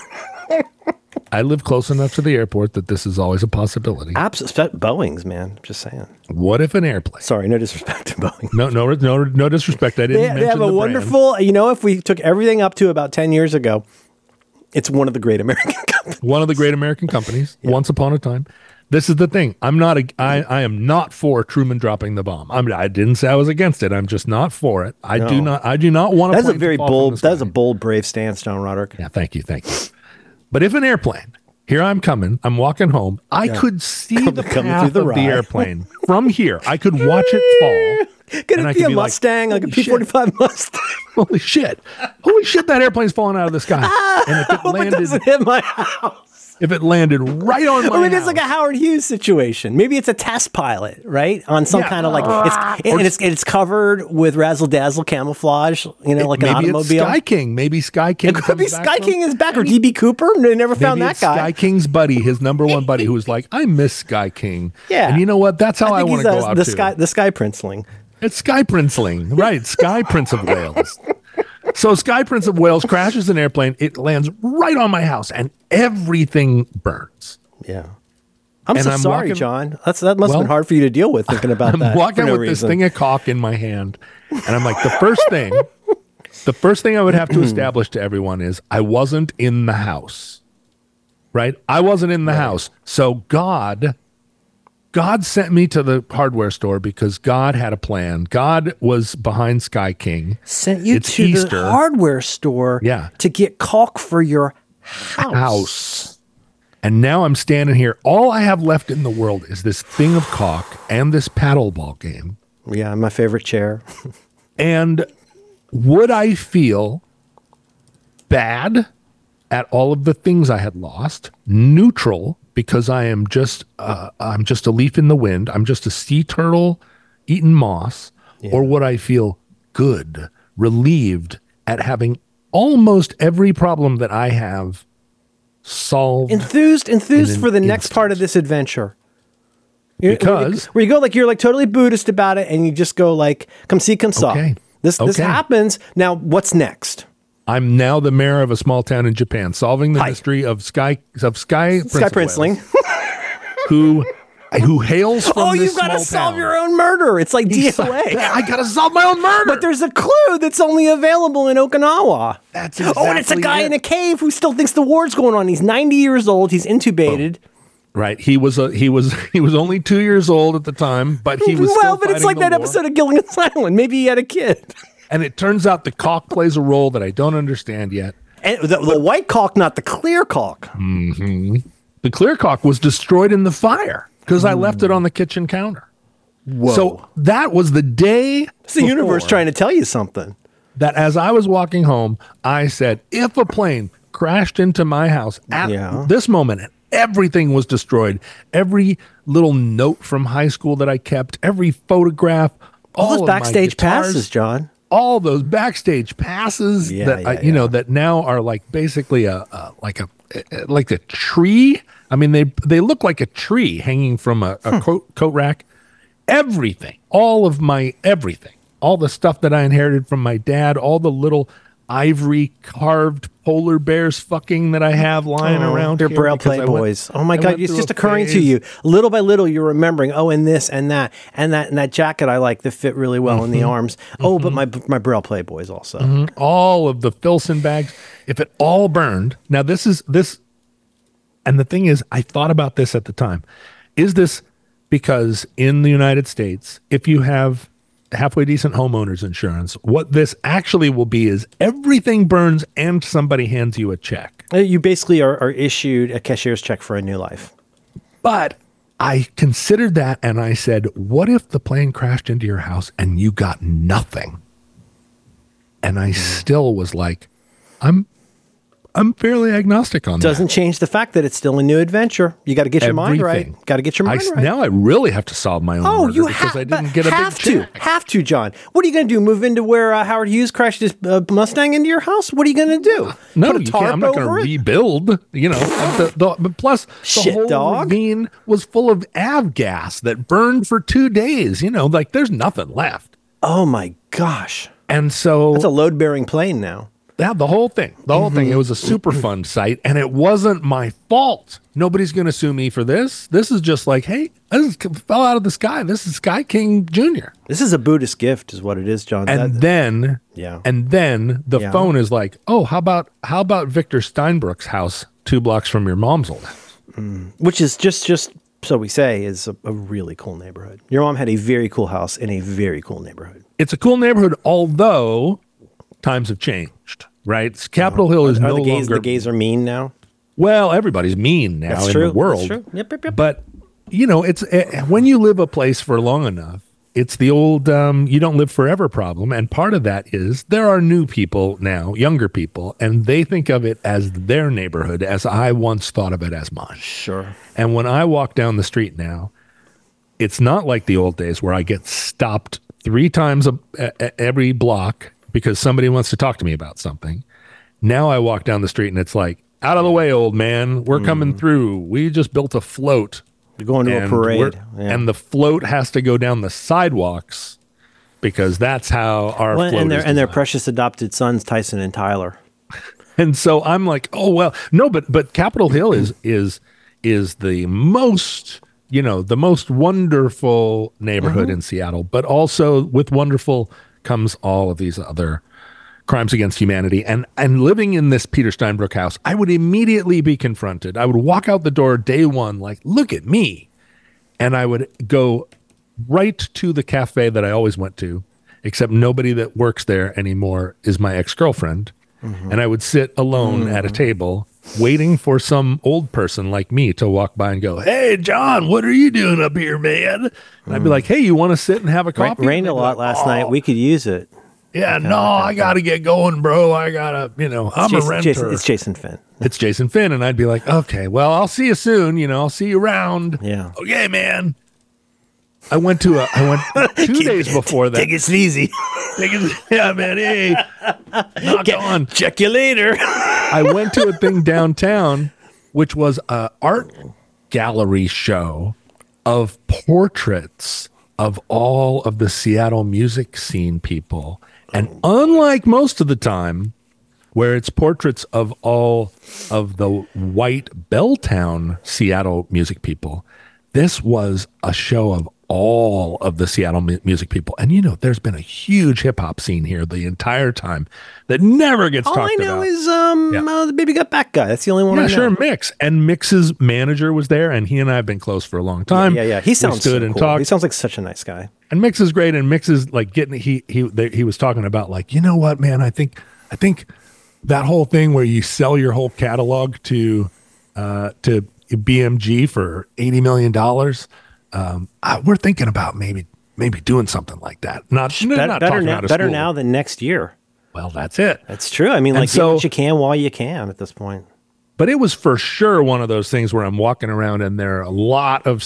I live close enough to the airport that this is always a possibility. Absolutely. Boeing's, man. I'm just saying. What if an airplane? Sorry, no disrespect to Boeing. No disrespect. I didn't mention they have a wonderful, if we took everything up to about 10 years ago, it's one of the great American companies. One of the great American companies, once upon a time. This is the thing. I am not for Truman dropping the bomb. I didn't say I was against it. I'm just not for it. I do not want to. That's a very bold. That's a bold, brave stance, John Roderick. Yeah, thank you. But if an airplane, here I'm coming, I'm walking home, I could see the path of the airplane from here. I could watch it fall. Could it be a Mustang, like a P-45 Mustang? Holy shit, that airplane's falling out of the sky. And if it landed, it doesn't hit my house. If it landed right on my house. It's like a Howard Hughes situation. Maybe it's a test pilot, right? On some kind of like, it's covered with razzle-dazzle camouflage, like an automobile. It's Sky King. Maybe Sky King. It could be Sky King is back, or D.B. Cooper. They never found that guy. Sky King's buddy, his number one buddy, who was like, I miss Sky King. Yeah. And you know what? That's how I want to go out the Sky Princeling. It's Sky Princeling, right? Sky Prince of Wales. So Sky Prince of Wales crashes an airplane. It lands right on my house, and everything burns. Yeah. I'm sorry, John. That must have been hard for you to deal with, thinking about that. I'm walking with this thing of caulk in my hand, and I'm like, the first thing I would have to establish to everyone is I wasn't in the house, right? I wasn't in the house. So God sent me to the hardware store because God had a plan. God was behind Sky King. Sent you to Easter. The hardware store to get caulk for your house. And now I'm standing here. All I have left in the world is this thing of caulk and this paddleball game. Yeah, my favorite chair. And would I feel bad at all of the things I had lost? Neutral, because I'm just a leaf in the wind. I'm just a sea turtle eating moss. Yeah. Or would I feel good, relieved at having almost every problem that I have solved? Enthused for the next part of this adventure. Because where you go like you're like totally Buddhist about it, and you just go like, come see, come saw. Okay. This happens. Now what's next? I'm now the mayor of a small town in Japan, solving the mystery of Sky Princeling, who hails from this you've got to solve your own murder. It's like DOA. I got to solve my own murder. But there's a clue that's only available in Okinawa. That's exactly and it's a guy in a cave who still thinks the war's going on. He's 90 years old. He's intubated. Oh. Right. He was only 2 years old at the time, but he was still but it's like that episode of Gilligan's Island. Maybe he had a kid. And it turns out the caulk plays a role that I don't understand yet. And the white caulk, not the clear caulk. Mm-hmm. The clear caulk was destroyed in the fire because I left it on the kitchen counter. Whoa. So that was the day. It's the universe trying to tell you something. That as I was walking home, I said, if a plane crashed into my house at this moment, and everything was destroyed, every little note from high school that I kept, every photograph, all those backstage passes, John. All those backstage passes that now are like basically like a tree. I mean, they look like a tree hanging from a coat rack. Everything, all of my everything, all the stuff that I inherited from my dad, all the little ivory carved polar bears fucking that I have lying around. They're Braille Playboys. Oh my God. It's just occurring to you. Little by little, you're remembering, and this and that, and that jacket I like that fit really well in the arms. Oh, but my Braille Playboys also. Mm-hmm. All of the Filson bags. If it all burned. Now this. And the thing is, I thought about this at the time. Is this because in the United States, if you have halfway decent homeowners insurance, what this actually will be is everything burns and somebody hands you a check. You basically are issued a cashier's check for a new life. But I considered that and I said, what if the plane crashed into your house and you got nothing? And I still was like, I'm fairly agnostic on that. Doesn't change the fact that it's still a new adventure. You got to get your mind right. Got to get your mind right. Now I really have to solve my own murder because I didn't get a big check. Have to, John. What are you going to do? Move into where Howard Hughes crashed his Mustang into your house? What are you going to do? No, you can't. I'm not going to rebuild. You know, plus the whole ravine was full of avgas that burned for 2 days. You know, like there's nothing left. Oh my gosh! And so that's a load-bearing plane now. Yeah, the whole thing. It was a super fun site, and it wasn't my fault. Nobody's going to sue me for this. This is just like, hey, this fell out of the sky. This is Sky King Jr. This is a Buddhist gift, is what it is, John. And then the phone is like, oh, how about Victor Steinbrook's house 2 blocks from your mom's old house? Which is just so we say is a really cool neighborhood. Your mom had a very cool house in a very cool neighborhood. It's a cool neighborhood, although times have changed, right? Capitol Hill is no longer... The gays are mean now? Well, everybody's mean now in the world. That's true. Yep. But, you know, it's when you live a place for long enough, it's the old you don't live forever problem. And part of that is there are new people now, younger people, and they think of it as their neighborhood as I once thought of it as mine. Sure. And when I walk down the street now, it's not like the old days where I get stopped 3 times every block because somebody wants to talk to me about something. Now I walk down the street and it's like, out of the way, old man. We're coming through. We just built a float. You're going to a parade. And the float has to go down the sidewalks because that's how our float is designed. And their precious adopted sons, Tyson and Tyler. And so I'm like, oh, well, no, but Capitol Hill is the most, you know, the most wonderful neighborhood in Seattle, but also with wonderful comes all of these other crimes against humanity. And living in this Peter Steinbrook house, I would immediately be confronted. I would walk out the door day one, like, look at me. And I would go right to the cafe that I always went to, except nobody that works there anymore is my ex-girlfriend. And I would sit alone at a table waiting for some old person like me to walk by and go, "Hey, John, what are you doing up here, man?" And I'd be like, "Hey, you want to sit and have a coffee?" Rained a lot last night. We could use it. Yeah, okay, I got to get going, bro. I got to, I'm a renter. It's Jason Finn. It's Jason Finn. And I'd be like, okay, well, I'll see you soon. I'll see you around. Yeah. Okay, man. I went 2 days before that. Take it easy. Yeah, man. Hey, knock on. Check you later. I went to a thing downtown, which was an art gallery show of portraits of all of the Seattle music scene people. And unlike most of the time, where it's portraits of all of the white Belltown Seattle music people, this was a show of all of the Seattle music people. And there's been a huge hip hop scene here the entire time that never gets talked about. All I know is the Baby Got Back guy. That's the only one I know. Sure, Mix. And Mix's manager was there, and he and I have been close for a long time. Yeah. He sounds so cool. Talked. He sounds like such a nice guy. And Mix is great, and Mix is like getting he was talking about like, you know what, man, I think that whole thing where you sell your whole catalog to BMG for $80 million. We're thinking about maybe doing something like that. Better now than next year. Well, that's it. That's true. I mean, like, do what you can while you can at this point. But it was for sure one of those things where I'm walking around and there are a lot of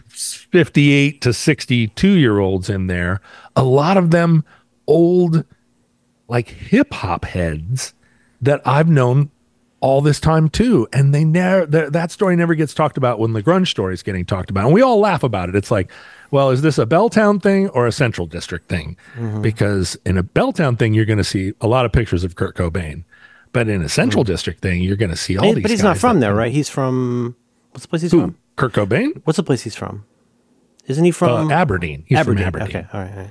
58 to 62-year-olds in there. A lot of them old, like hip hop heads that I've known all this time too, and that story never gets talked about when the grunge story is getting talked about, and we all laugh about it. It's like, well, is this a Belltown thing or a Central District thing? Mm-hmm. Because in a Belltown thing, you're going to see a lot of pictures of Kurt Cobain, but in a Central District thing, you're going to see all these. But he's not from there, right? He's from what's the place he's from? Kurt Cobain? What's the place he's from? Isn't he from Aberdeen? He's from Aberdeen. Okay, all right.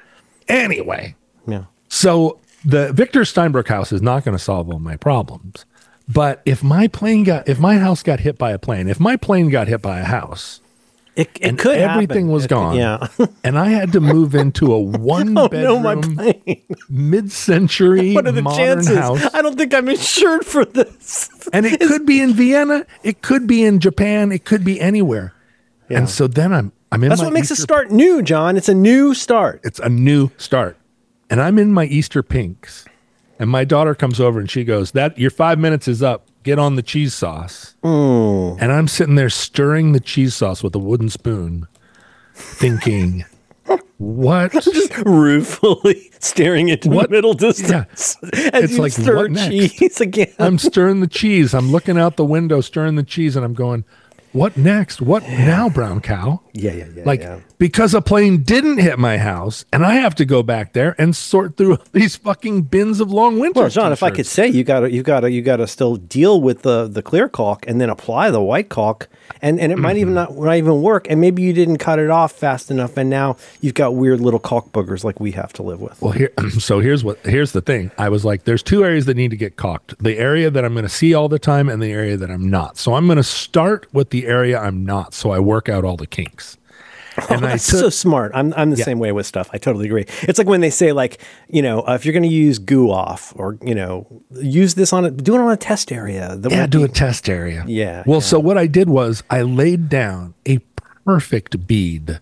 Anyway, yeah. So the Victor Steinbrook house is not going to solve all my problems. But if my house got hit by a plane, if my plane got hit by a house, it could everything happen. Was gone. Yeah. And I had to move into a one-bedroom, mid-century what are the modern chances? house. I don't think I'm insured for this. And it could be in Vienna, it could be in Japan, it could be anywhere. Yeah. And so then I'm in. That's what makes a start new, John. It's a new start. It's a new start, and I'm in my Easter pinks. And my daughter comes over and she goes, "That your 5 minutes is up. Get on the cheese sauce." Mm. And I'm sitting there stirring the cheese sauce with a wooden spoon, thinking, "What?" Just ruefully staring into the middle distance as you stir cheese again. I'm stirring the cheese. I'm looking out the window, stirring the cheese, and I'm going, "What next? What now, brown cow?" Yeah. Because a plane didn't hit my house, and I have to go back there and sort through these fucking bins of long winter. Well, John, t-shirts. if I could say, you gotta still deal with the clear caulk and then apply the white caulk, and it might even not even work, and maybe you didn't cut it off fast enough, and now you've got weird little caulk boogers like we have to live with. Well, here's the thing. I was like, there's two areas that need to get caulked: the area that I'm going to see all the time, and the area that I'm not. So I'm going to start with the area I'm not, so I work out all the kinks. And that's so smart. I'm the same way with stuff. I totally agree. It's like when they say, like, if you're going to use goo off, or use this do it on a test area. Do a test area. Yeah. Well, so what I did was I laid down a perfect bead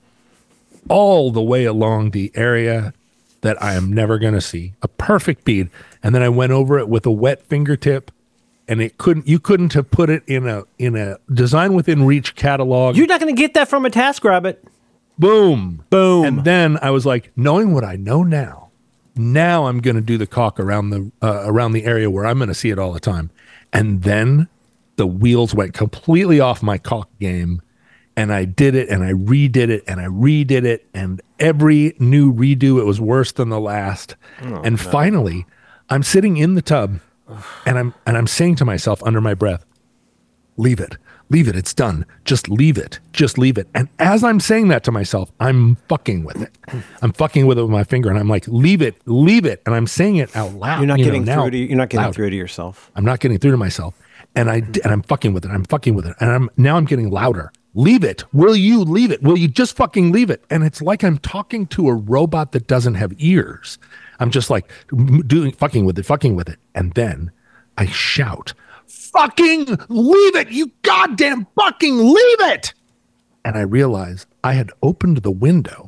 all the way along the area that I am never going to see. A perfect bead, and then I went over it with a wet fingertip. And you couldn't have put it in a Design Within Reach catalog. You're not going to get that from a TaskRabbit. Boom. Boom. And then I was like, knowing what I know now I'm going to do the caulk around the area where I'm going to see it all the time. And then the wheels went completely off my caulk game, and I did it, and I redid it, and I redid it, and every new redo, it was worse than the last. Finally, I'm sitting in the tub, and I'm saying to myself under my breath, leave it, it's done. Just leave it. And as I'm saying that to myself, I'm fucking with it. I'm fucking with it with my finger, and I'm like, leave it. And I'm saying it out loud. You're not getting through to yourself. I'm not getting through to myself. And I'm fucking with it. And I'm getting louder. Leave it. Will you leave it? Will you just fucking leave it? And it's like I'm talking to a robot that doesn't have ears. I'm just like fucking with it. And then I shout, fucking leave it. You goddamn fucking leave it. And I realized I had opened the window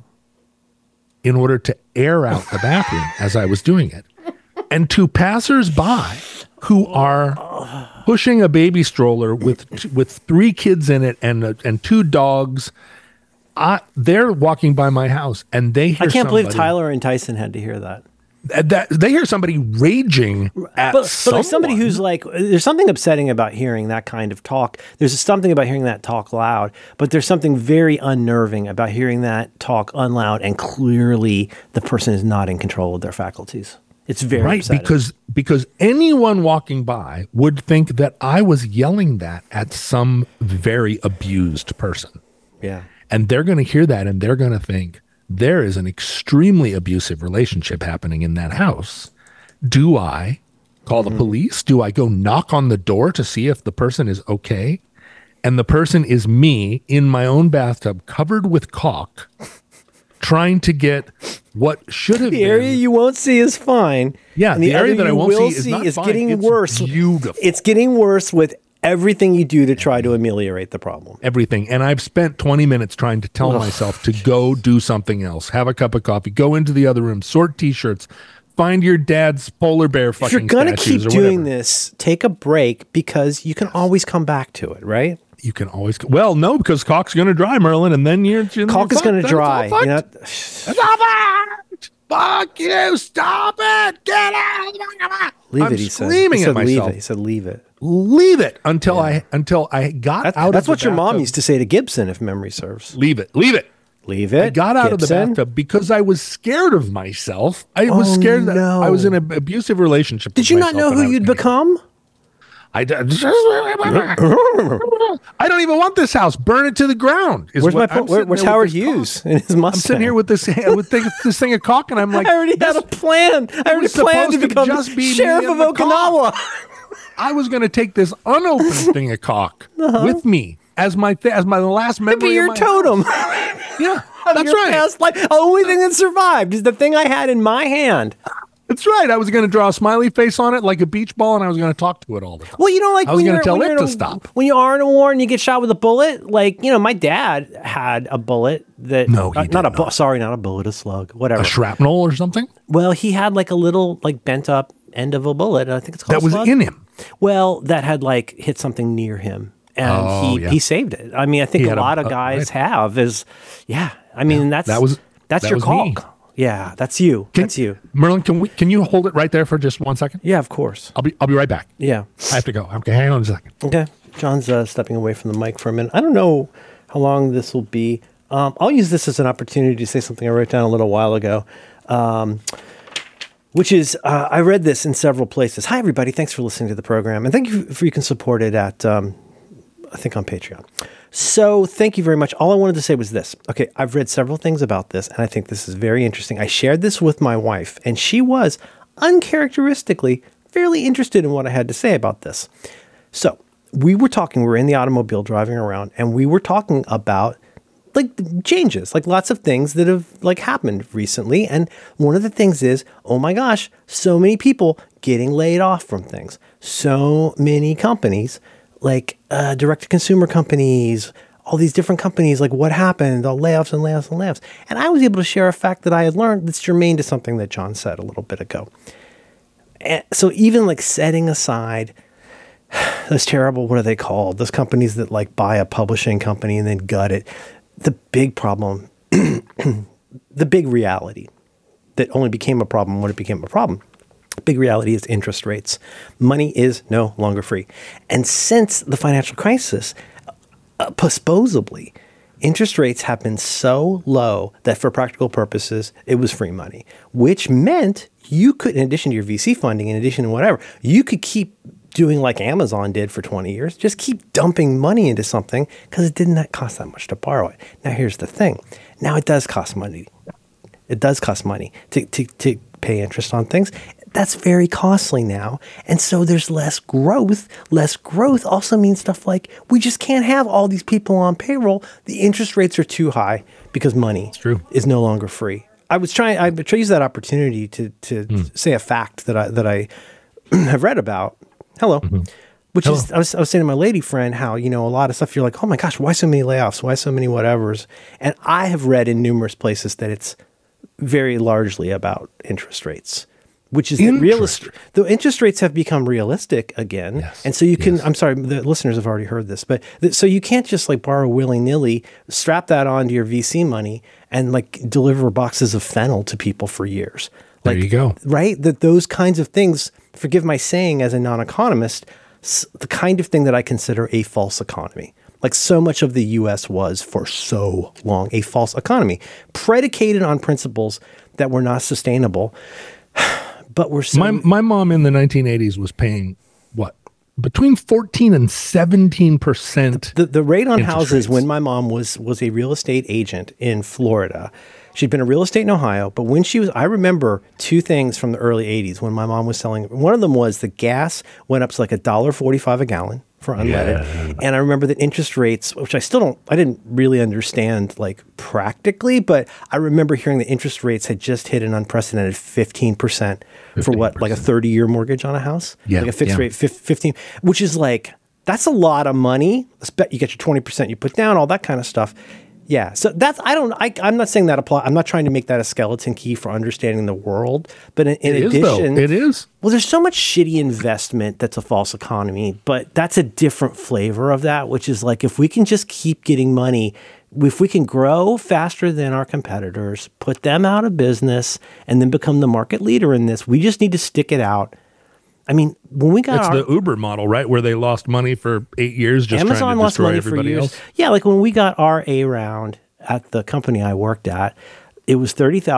in order to air out the bathroom as I was doing it. And to passersby who are pushing a baby stroller with 3 kids in it and 2 dogs, they're walking by my house and they hear I can't believe Tyler and Tyson had to hear that. They hear somebody raging at but like somebody who's like, there's something upsetting about hearing that kind of talk. There's something about hearing that talk loud, but there's something very unnerving about hearing that talk unloud and clearly the person is not in control of their faculties. It's very upsetting. Because anyone walking by would think that I was yelling that at some very abused person. Yeah. And they're going to hear that and they're going to think, there is an extremely abusive relationship happening in that house. Do I call the police? Do I go knock on the door to see if the person is okay? And the person is me in my own bathtub covered with caulk, trying to get what should have been. The area you won't see is fine. Yeah, and the area that I won't see is not fine. Getting worse. Beautiful. It's getting worse with everything you do to try to ameliorate the problem. Everything. And I've spent 20 minutes trying to tell myself to go do something else. Have a cup of coffee. Go into the other room. Sort T-shirts. Find your dad's polar bear fucking statues. If you're going to keep doing this, take a break because you can always come back to it, right? You can always... Well, no, because caulk's going to dry, Merlin, and then caulk is going to dry. Stop it! Fuck you! Stop it! Get out! Leave it, he said. Screaming at myself. He said, leave it. Leave it until I got out of the That's what your mom used to say to Gibson, if memory serves. Leave it. Leave it. Leave it. I got out of the bathtub because I was scared of myself. I was scared that I was in an abusive relationship. Did you not know who you'd become? I don't even want this house. Burn it to the ground. Where's Howard Hughes in his Mustang? I'm sitting here with this thing of caulk, and I'm like, I already had a plan. I already planned to become sheriff of Okinawa. I was going to take this unopened thing of caulk with me as my last memory. It'd be your totem. Yeah, that's right. Past life. The only thing that survived is the thing I had in my hand. That's right. I was going to draw a smiley face on it like a beach ball, and I was going to talk to it all the time. Well, I was going to tell it to stop. When you are in a war and you get shot with a bullet, my dad had a bullet that... No, he not a bullet, a slug, whatever. A shrapnel or something? Well, he had like a little bent up end of a bullet. I think it's called that was slug. In him. Well, that had hit something near him. And he saved it. I mean, I think a lot of guys have is... Yeah. I mean, that's your caulk. Yeah, that's you. That's you. Merlin, can you hold it right there for just 1 second? Yeah, of course. I'll be right back. Yeah. I have to go. Okay, hang on a second. Okay. John's stepping away from the mic for a minute. I don't know how long this will be. I'll use this as an opportunity to say something I wrote down a little while ago, which is I read this in several places. Hi, everybody. Thanks for listening to the program. And thank you you can support it at, I think, on Patreon. So thank you very much. All I wanted to say was this. Okay, I've read several things about this, and I think this is very interesting. I shared this with my wife, and she was uncharacteristically fairly interested in what I had to say about this. So we're in the automobile driving around, and we were talking about changes, lots of things that have happened recently. And one of the things is, oh my gosh, so many people getting laid off from things. So many companies, direct-to-consumer companies, all these different companies, what happened, all layoffs and layoffs and layoffs. And I was able to share a fact that I had learned that's germane to something that John said a little bit ago. And so even setting aside those terrible, what are they called? Those companies that buy a publishing company and then gut it. The big problem, the big reality that only became a problem when it became a problem. Big reality is interest rates. Money is no longer free. And since the financial crisis, supposedly, interest rates have been so low that for practical purposes, it was free money, which meant you could, in addition to your VC funding, in addition to whatever, you could keep doing like Amazon did for 20 years, just keep dumping money into something because it didn't cost that much to borrow it. Now, here's the thing. Now it does cost money. It does cost money to pay interest on things. That's very costly now. And so there's less growth. Less growth also means stuff like we just can't have all these people on payroll. The interest rates are too high because money is no longer free. I try to use that opportunity to say a fact that I have read about. Hello. Mm-hmm. Which is, I was saying to my lady friend how, a lot of stuff you're like, oh my gosh, why so many layoffs? Why so many whatevers? And I have read in numerous places that it's very largely about interest rates, which is the interest rates have become realistic again. Yes. And so you can, I'm sorry, the listeners have already heard this, but so you can't just like borrow willy-nilly, strap that onto your VC money and like deliver boxes of fennel to people for years. Like, there you go. Right? That those kinds of things, forgive my saying as a non-economist, the kind of thing that I consider a false economy. Like so much of the U.S. was for so long a false economy, predicated on principles that were not sustainable. But we're so... My mom in the 1980s was paying, what, between 14 and 17%. The rate on houses rates. When my mom was a real estate agent in Florida. She'd been a real estate in Ohio, but when she was, I remember two things from the early 80s when my mom was selling. One of them was the gas went up to like $1.45 a gallon for unleaded. Yeah. And I remember that interest rates, which I didn't really understand like practically, but I remember hearing the interest rates had just hit an unprecedented 15% for what, like a 30-year mortgage on a house? Yeah. Like a fixed rate, 15, which is like, that's a lot of money. You get your 20% you put down, all that kind of stuff. Yeah, so that's, I'm not saying that apply. I'm not trying to make that a skeleton key for understanding the world. But in addition, it is. Well, there's so much shitty investment that's a false economy, but that's a different flavor of that, which is like if we can just keep getting money, if we can grow faster than our competitors, put them out of business, and then become the market leader in this, we just need to stick it out. I mean, when we got the Uber model, right? Where they lost money for 8 years just Amazon trying to destroy lost money everybody for years. else. Yeah, like when we got our A round at the company I worked at, it was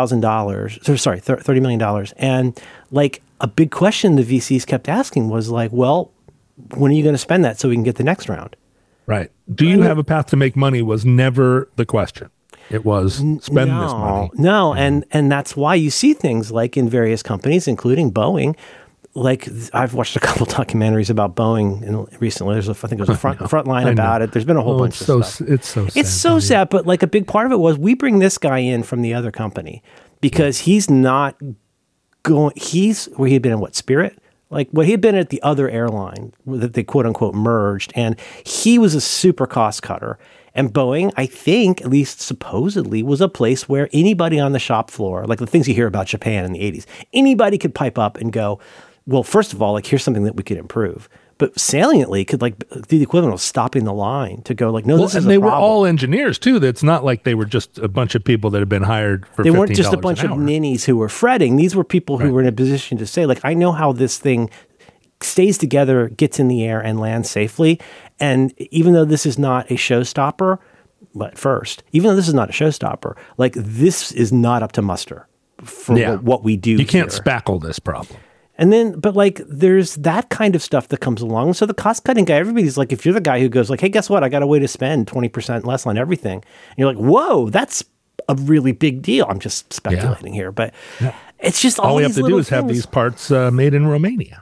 $30,000. Sorry, $30 million. And like a big question the VCs kept asking was like, well, when are you going to spend that so we can get the next round? Right. Do you have a path to make money was never the question. It was spend this money. No, and that's why you see things like in various companies, including Boeing. Like I've watched a couple documentaries about Boeing recently. I think there's a front line about it. There's been a whole bunch of stuff. It's so sad. It's so sad, but like a big part of it was we bring this guy in from the other company because he's not going. He's where he'd been in Spirit? Like what he had been at the other airline that they quote unquote merged, and he was a super cost cutter. And Boeing, I think, at least supposedly, was a place where anybody on the shop floor, like the things you hear about Japan in the 80s, anybody could pipe up and go, well, first of all, like, here's something that we could improve. But saliently, could like do the equivalent of stopping the line to go like, no, this is a problem. And they were all engineers too. That's not like they were just a bunch of people that had been hired for $15 They weren't just a bunch of ninnies who were fretting. These were people who were in a position to say, like, I know how this thing stays together, gets in the air, and lands safely. And even though this is not a showstopper, even though this is not a showstopper, like this is not up to muster for what we do. You can't spackle this problem. And then, but like, there's that kind of stuff that comes along. So the cost cutting guy, everybody's like, if you're the guy who goes like, hey, guess what? I got a way to spend 20% less on everything. And you're like, whoa, that's a really big deal. I'm just speculating here, but it's just all we have to do is have these parts made in Romania.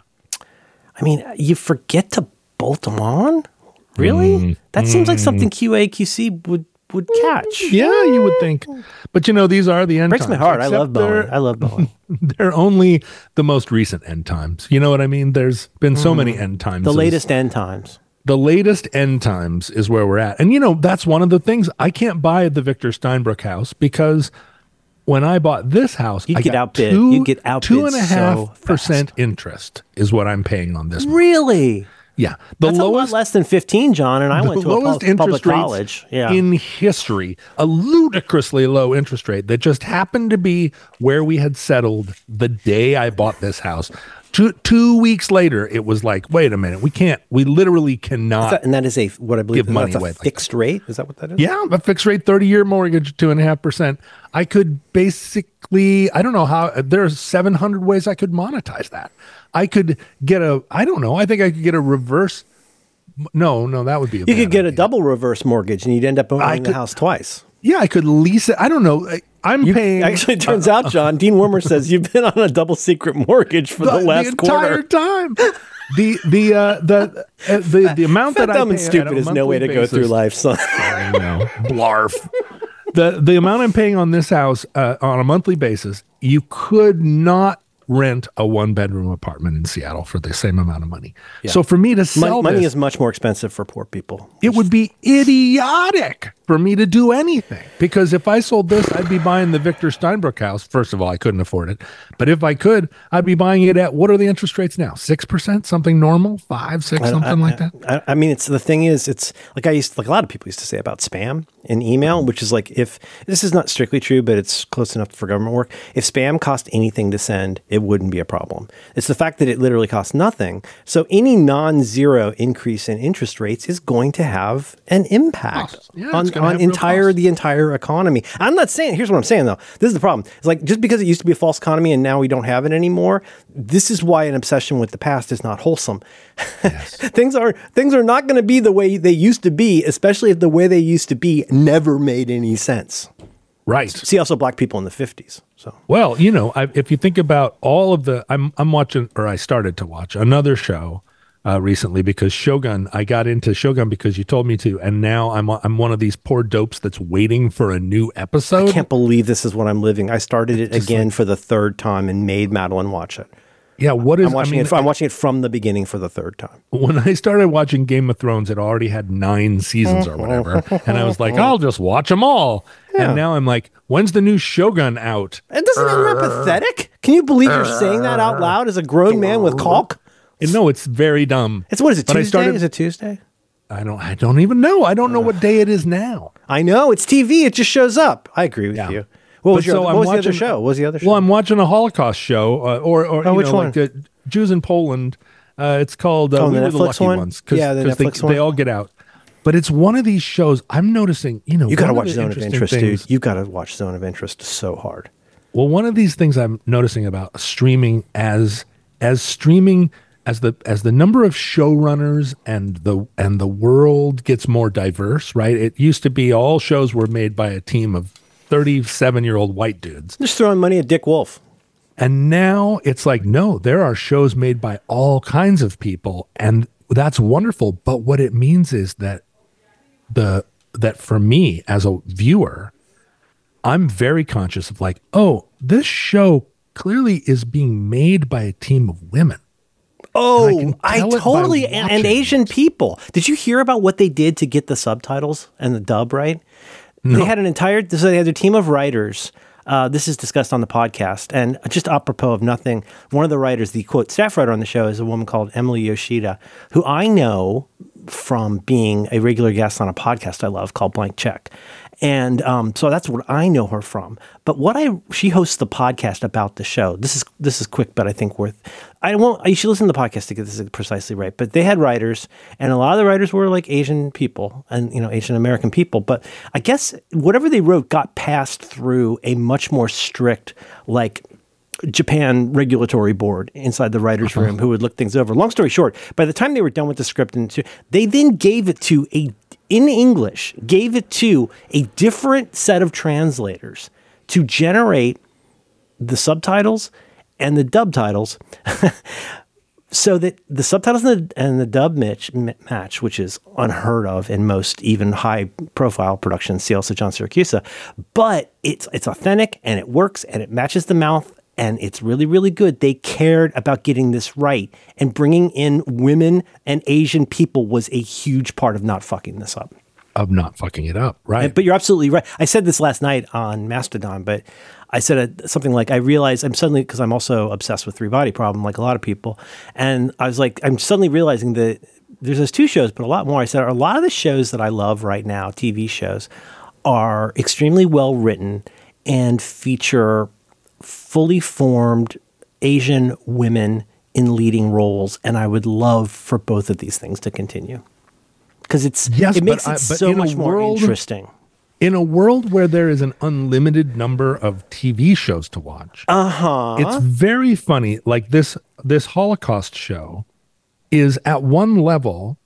I mean, you forget to bolt them on? Really? That seems like something QA, QC would catch. Yeah, you would think. But these are the end times. Breaks my heart. I love Boeing. They're only the most recent end times. You know what I mean? There's been so many end times. The latest end times. The latest end times is where we're at. And that's one of the things. I can't buy the Victor Steinbruck house because when I bought this house, I got 2.5% interest is what I'm paying on this one. Really? Yeah. That's a lot less than 15, John, and I went to a public college. Yeah. In history, a ludicrously low interest rate that just happened to be where we had settled the day I bought this house. 2 weeks later, it was like, wait a minute, we literally cannot. And that is what I believe give money away. Fixed rate? Is that what that is? Yeah, a fixed rate 30-year mortgage, 2.5%. I could basically, I don't know how, there's 700 ways I could monetize that. I could get I think I could get a reverse. No, that would be You could get a double reverse mortgage and you'd end up owning the house twice. Yeah, I could lease it. I don't know. I'm paying. Actually, it turns out, John, Dean Wormer says you've been on a double secret mortge for the last quarter. The entire time. The amount that I pay. Dumb and stupid is no way to go through life, son. I know. Blarf. The amount I'm paying on this house on a monthly basis, you could not rent a 1-bedroom apartment in Seattle for the same amount of money. Yeah. So for me to sell money is much more expensive for poor people. It would be idiotic for me to do anything, because if I sold this, I'd be buying the Victor Steinbrook house. First of all, I couldn't afford it, but if I could, I'd be buying it at, what are the interest rates now? 6%, something normal, 5, 6, something like that. I mean, it's like a lot of people used to say about spam in email, which is like, if this is not strictly true, but it's close enough for government work. If spam cost anything to send, it wouldn't be a problem. It's the fact that it literally costs nothing. So any non-zero increase in interest rates is going to have an impact on the entire economy. I'm not saying, here's what I'm saying though. This is the problem. It's like, just because it used to be a false economy and now we don't have it anymore, this is why an obsession with the past is not wholesome. Yes. Things are not going to be the way they used to be, especially if the way they used to be never made any sense. Right. See also black people in the 50s. So, well, if you think about all of the, I'm watching, or I started to watch another show recently, because Shogun, I got into Shogun because you told me to, and now I'm one of these poor dopes that's waiting for a new episode. I can't believe this is what I'm living. I started it again for the third time and made Madeline watch it. Yeah, I'm watching it from the beginning for the third time. When I started watching Game of Thrones, it already had 9 seasons or whatever, and I was like, I'll just watch them all. Yeah. And now I'm like, when's the new Shogun out? It doesn't sound pathetic. Can you believe you're saying that out loud as a grown man with caulk? No, it's very dumb. What is it, Tuesday? Is it Tuesday? I don't even know. I don't know what day it is now. I know. It's TV. It just shows up. I agree with you. What was the other show? Well, I'm watching a Holocaust show, which one? Like Jews in Poland. It's called the Netflix one. Ones, because they all get out. But it's one of these shows I'm noticing. You got to watch Zone of Interest, dude. You got to watch Zone of Interest so hard. Well, one of these things I'm noticing about streaming as the number of showrunners and the world gets more diverse, right? It used to be all shows were made by a team of 37-year-old white dudes. Just throwing money at Dick Wolf. And now it's like, no, there are shows made by all kinds of people, and that's wonderful. But what it means is that that for me as a viewer, I'm very conscious of like, oh, this show clearly is being made by a team of women. Oh, I totally, and Asian people. Did you hear about what they did to get the subtitles and the dub right? No. They had they had a team of writers. This is discussed on the podcast, and just apropos of nothing, one of the writers, the quote staff writer on the show, is a woman called Emily Yoshida, who I know from being a regular guest on a podcast I love called Blank Check. And so that's what I know her from. But she hosts the podcast about the show. This is quick, but I think you should listen to the podcast to get this precisely right. But they had writers, and a lot of the writers were like Asian people and, Asian American people. But I guess whatever they wrote got passed through a much more strict, like, Japan regulatory board inside the writer's room who would look things over. Long story short, by the time they were done with the script, they then gave it to a different set of translators to generate the subtitles and the dub titles so that the subtitles and the dub match, which is unheard of in most even high-profile productions, see also John Siracusa, but it's authentic and it works and it matches the mouth. And it's really, really good. They cared about getting this right. And bringing in women and Asian people was a huge part of not fucking this up. Of not fucking it up, right. But you're absolutely right. I said this last night on Mastodon, but I said something like, I realized because I'm also obsessed with Three Body Problem, like a lot of people. And I was like, I'm suddenly realizing that there's those 2 shows, but a lot more. I said, a lot of the shows that I love right now, TV shows, are extremely well written and feature fully formed Asian women in leading roles, and I would love for both of these things to continue because it makes it so much more interesting. In a world where there is an unlimited number of TV shows to watch, it's very funny. Like this Holocaust show is at one level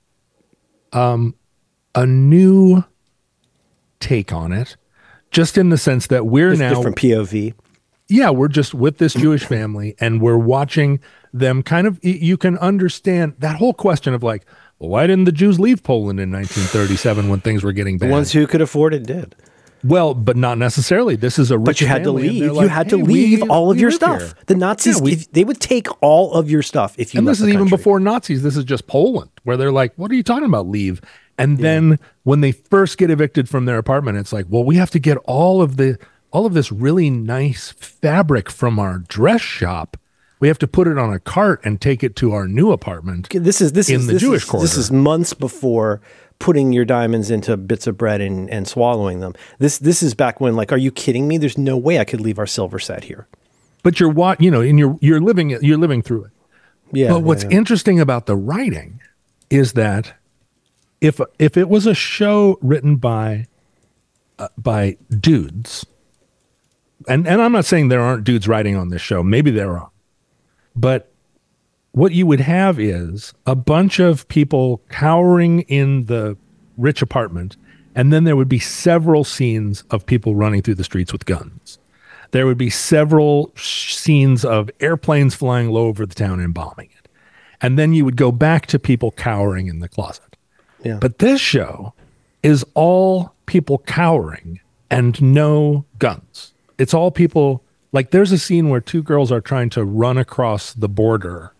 a new take on it, just in the sense that we're now different POV. Yeah, we're just with this Jewish family and we're watching them kind of, you can understand that whole question of like, well, why didn't the Jews leave Poland in 1937 when things were getting bad? The ones who could afford it did. Well, but not necessarily. This is a rich But you had to family, leave. like, you had to leave all of your stuff. Here. The Nazis, they would take all of your stuff if you And left this is the even country. before Nazis. This is just Poland, where they're like, what are you talking about, leave? And then when they first get evicted from their apartment, it's like, well, we have to get all of this really nice fabric from our dress shop. We have to put it on a cart and take it to our new apartment. This is the Jewish quarter. This is months before putting your diamonds into bits of bread and swallowing them. This is back when, like, are you kidding me? There's no way I could leave our silver set here. But you're living through it. Yeah. But what's interesting about the writing is that if it was a show written by dudes, and I'm not saying there aren't dudes writing on this show, maybe there are, but what you would have is a bunch of people cowering in the rich apartment, and then there would be several scenes of people running through the streets with guns. There would be several scenes of airplanes flying low over the town and bombing it. And then you would go back to people cowering in the closet. Yeah. But this show is all people cowering and no guns. It's all people, like there's a scene where two girls are trying to run across the border,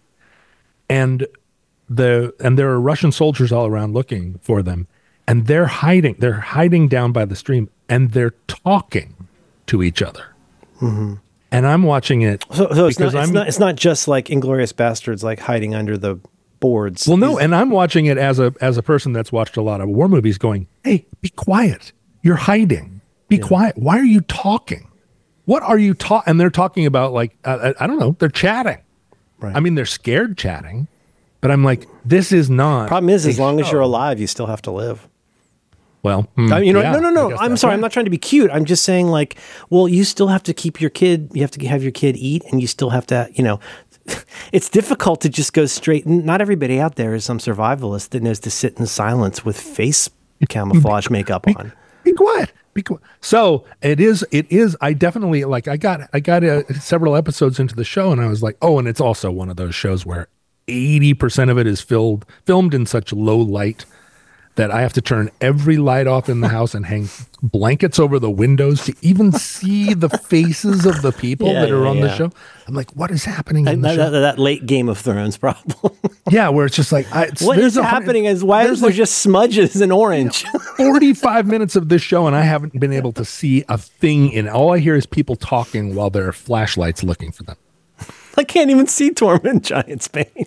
and there are Russian soldiers all around looking for them, and they're hiding down by the stream, and they're talking to each other. Mm-hmm. And I'm watching it. So it's not just like Inglourious Bastards, like hiding under the boards. Well, no, and I'm watching it as a person that's watched a lot of war movies going, hey, be quiet. You're hiding. Be quiet. Why are you talking? What are you talking? And they're talking about, like, I don't know. They're chatting. Right. I mean, they're scared chatting, but I'm like, this is not. Problem is, as long as you're alive, you still have to live. Well, no. I'm sorry. Right. I'm not trying to be cute. I'm just saying, like, well, you still have to keep your kid. You have to have your kid eat, and you still have to, it's difficult to just go straight. Not everybody out there is some survivalist that knows to sit in silence with face camouflage makeup on. Be quiet. Be quiet. So it is. I definitely like. I got several episodes into the show, and I was like, oh, and it's also one of those shows where 80% of it is filmed in such low light that I have to turn every light off in the house and hang blankets over the windows to even see the faces of the people that are on the show. I'm like, what is happening in the show? That late Game of Thrones problem. Yeah, where it's just like, what is happening is why is there just smudges in orange? 45 minutes of this show, and I haven't been able to see a thing in it. All I hear is people talking while there are flashlights looking for them. I can't even see Tormund Giantsbane.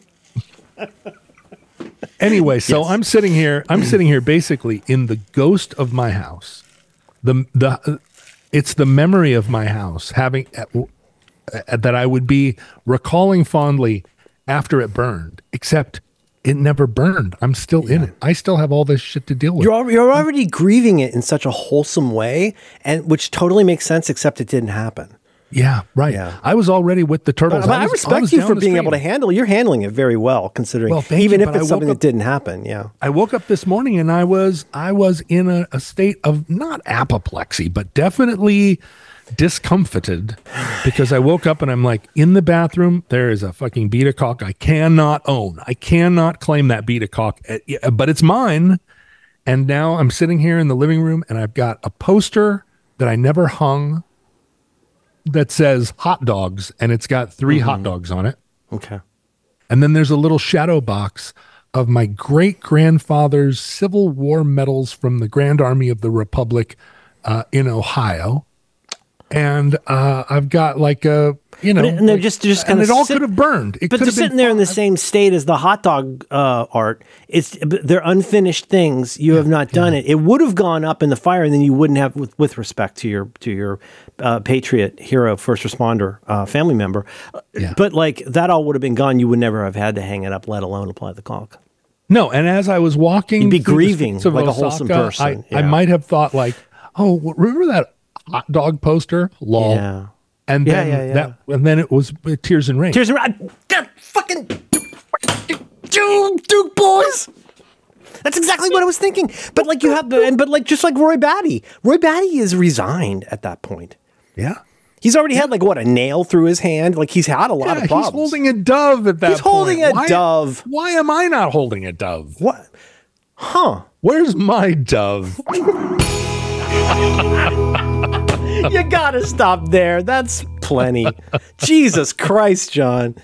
Anyway, so I'm sitting here basically in the ghost of my house. It's the memory of my house having that I would be recalling fondly after it burned, except it never burned. I'm still in it. I still have all this shit to deal with. You're already grieving it in such a wholesome way, and which totally makes sense, except it didn't happen. Yeah, right. Yeah. I was already with the turtles. But I respect you for being able to handle. You're handling it very well, considering even if it's something that didn't happen. Yeah. I woke up this morning and I was in a state of not apoplexy, but definitely discomfited, because I woke up and I'm like, in the bathroom there is a fucking beat of cock I cannot own. I cannot claim that beat of cock, but it's mine. And now I'm sitting here in the living room and I've got a poster that I never hung that says hot dogs, and it's got 3 hot dogs on it. Okay. And then there's a little shadow box of my great-grandfather's Civil War medals from the Grand Army of the Republic in Ohio. And I've got like a, and they're just kind of, it all could have burned. But they're sitting there in the same state as the hot dog art. They're unfinished things. You have not done it. It would have gone up in the fire, and then you wouldn't have, with respect to your patriot, hero, first responder, family member. Yeah. But like that all would have been gone. You would never have had to hang it up, let alone apply the caulk. No, and as I was walking, you'd be grieving like Osaka, a wholesome person. I might have thought like, oh, remember that hot dog poster? Lol. Yeah. And then and then it was Tears and Rain. Tears and Rain. Fucking Duke boys. That's exactly what I was thinking. But like just like Roy Batty. Roy Batty is resigned at that point. Yeah. He's already had a nail through his hand. Like he's had a lot of problems. He's holding a dove at that point. He's holding a dove. Why am I not holding a dove? What? Huh. Where's my dove? You gotta stop there. That's plenty. Jesus Christ, John.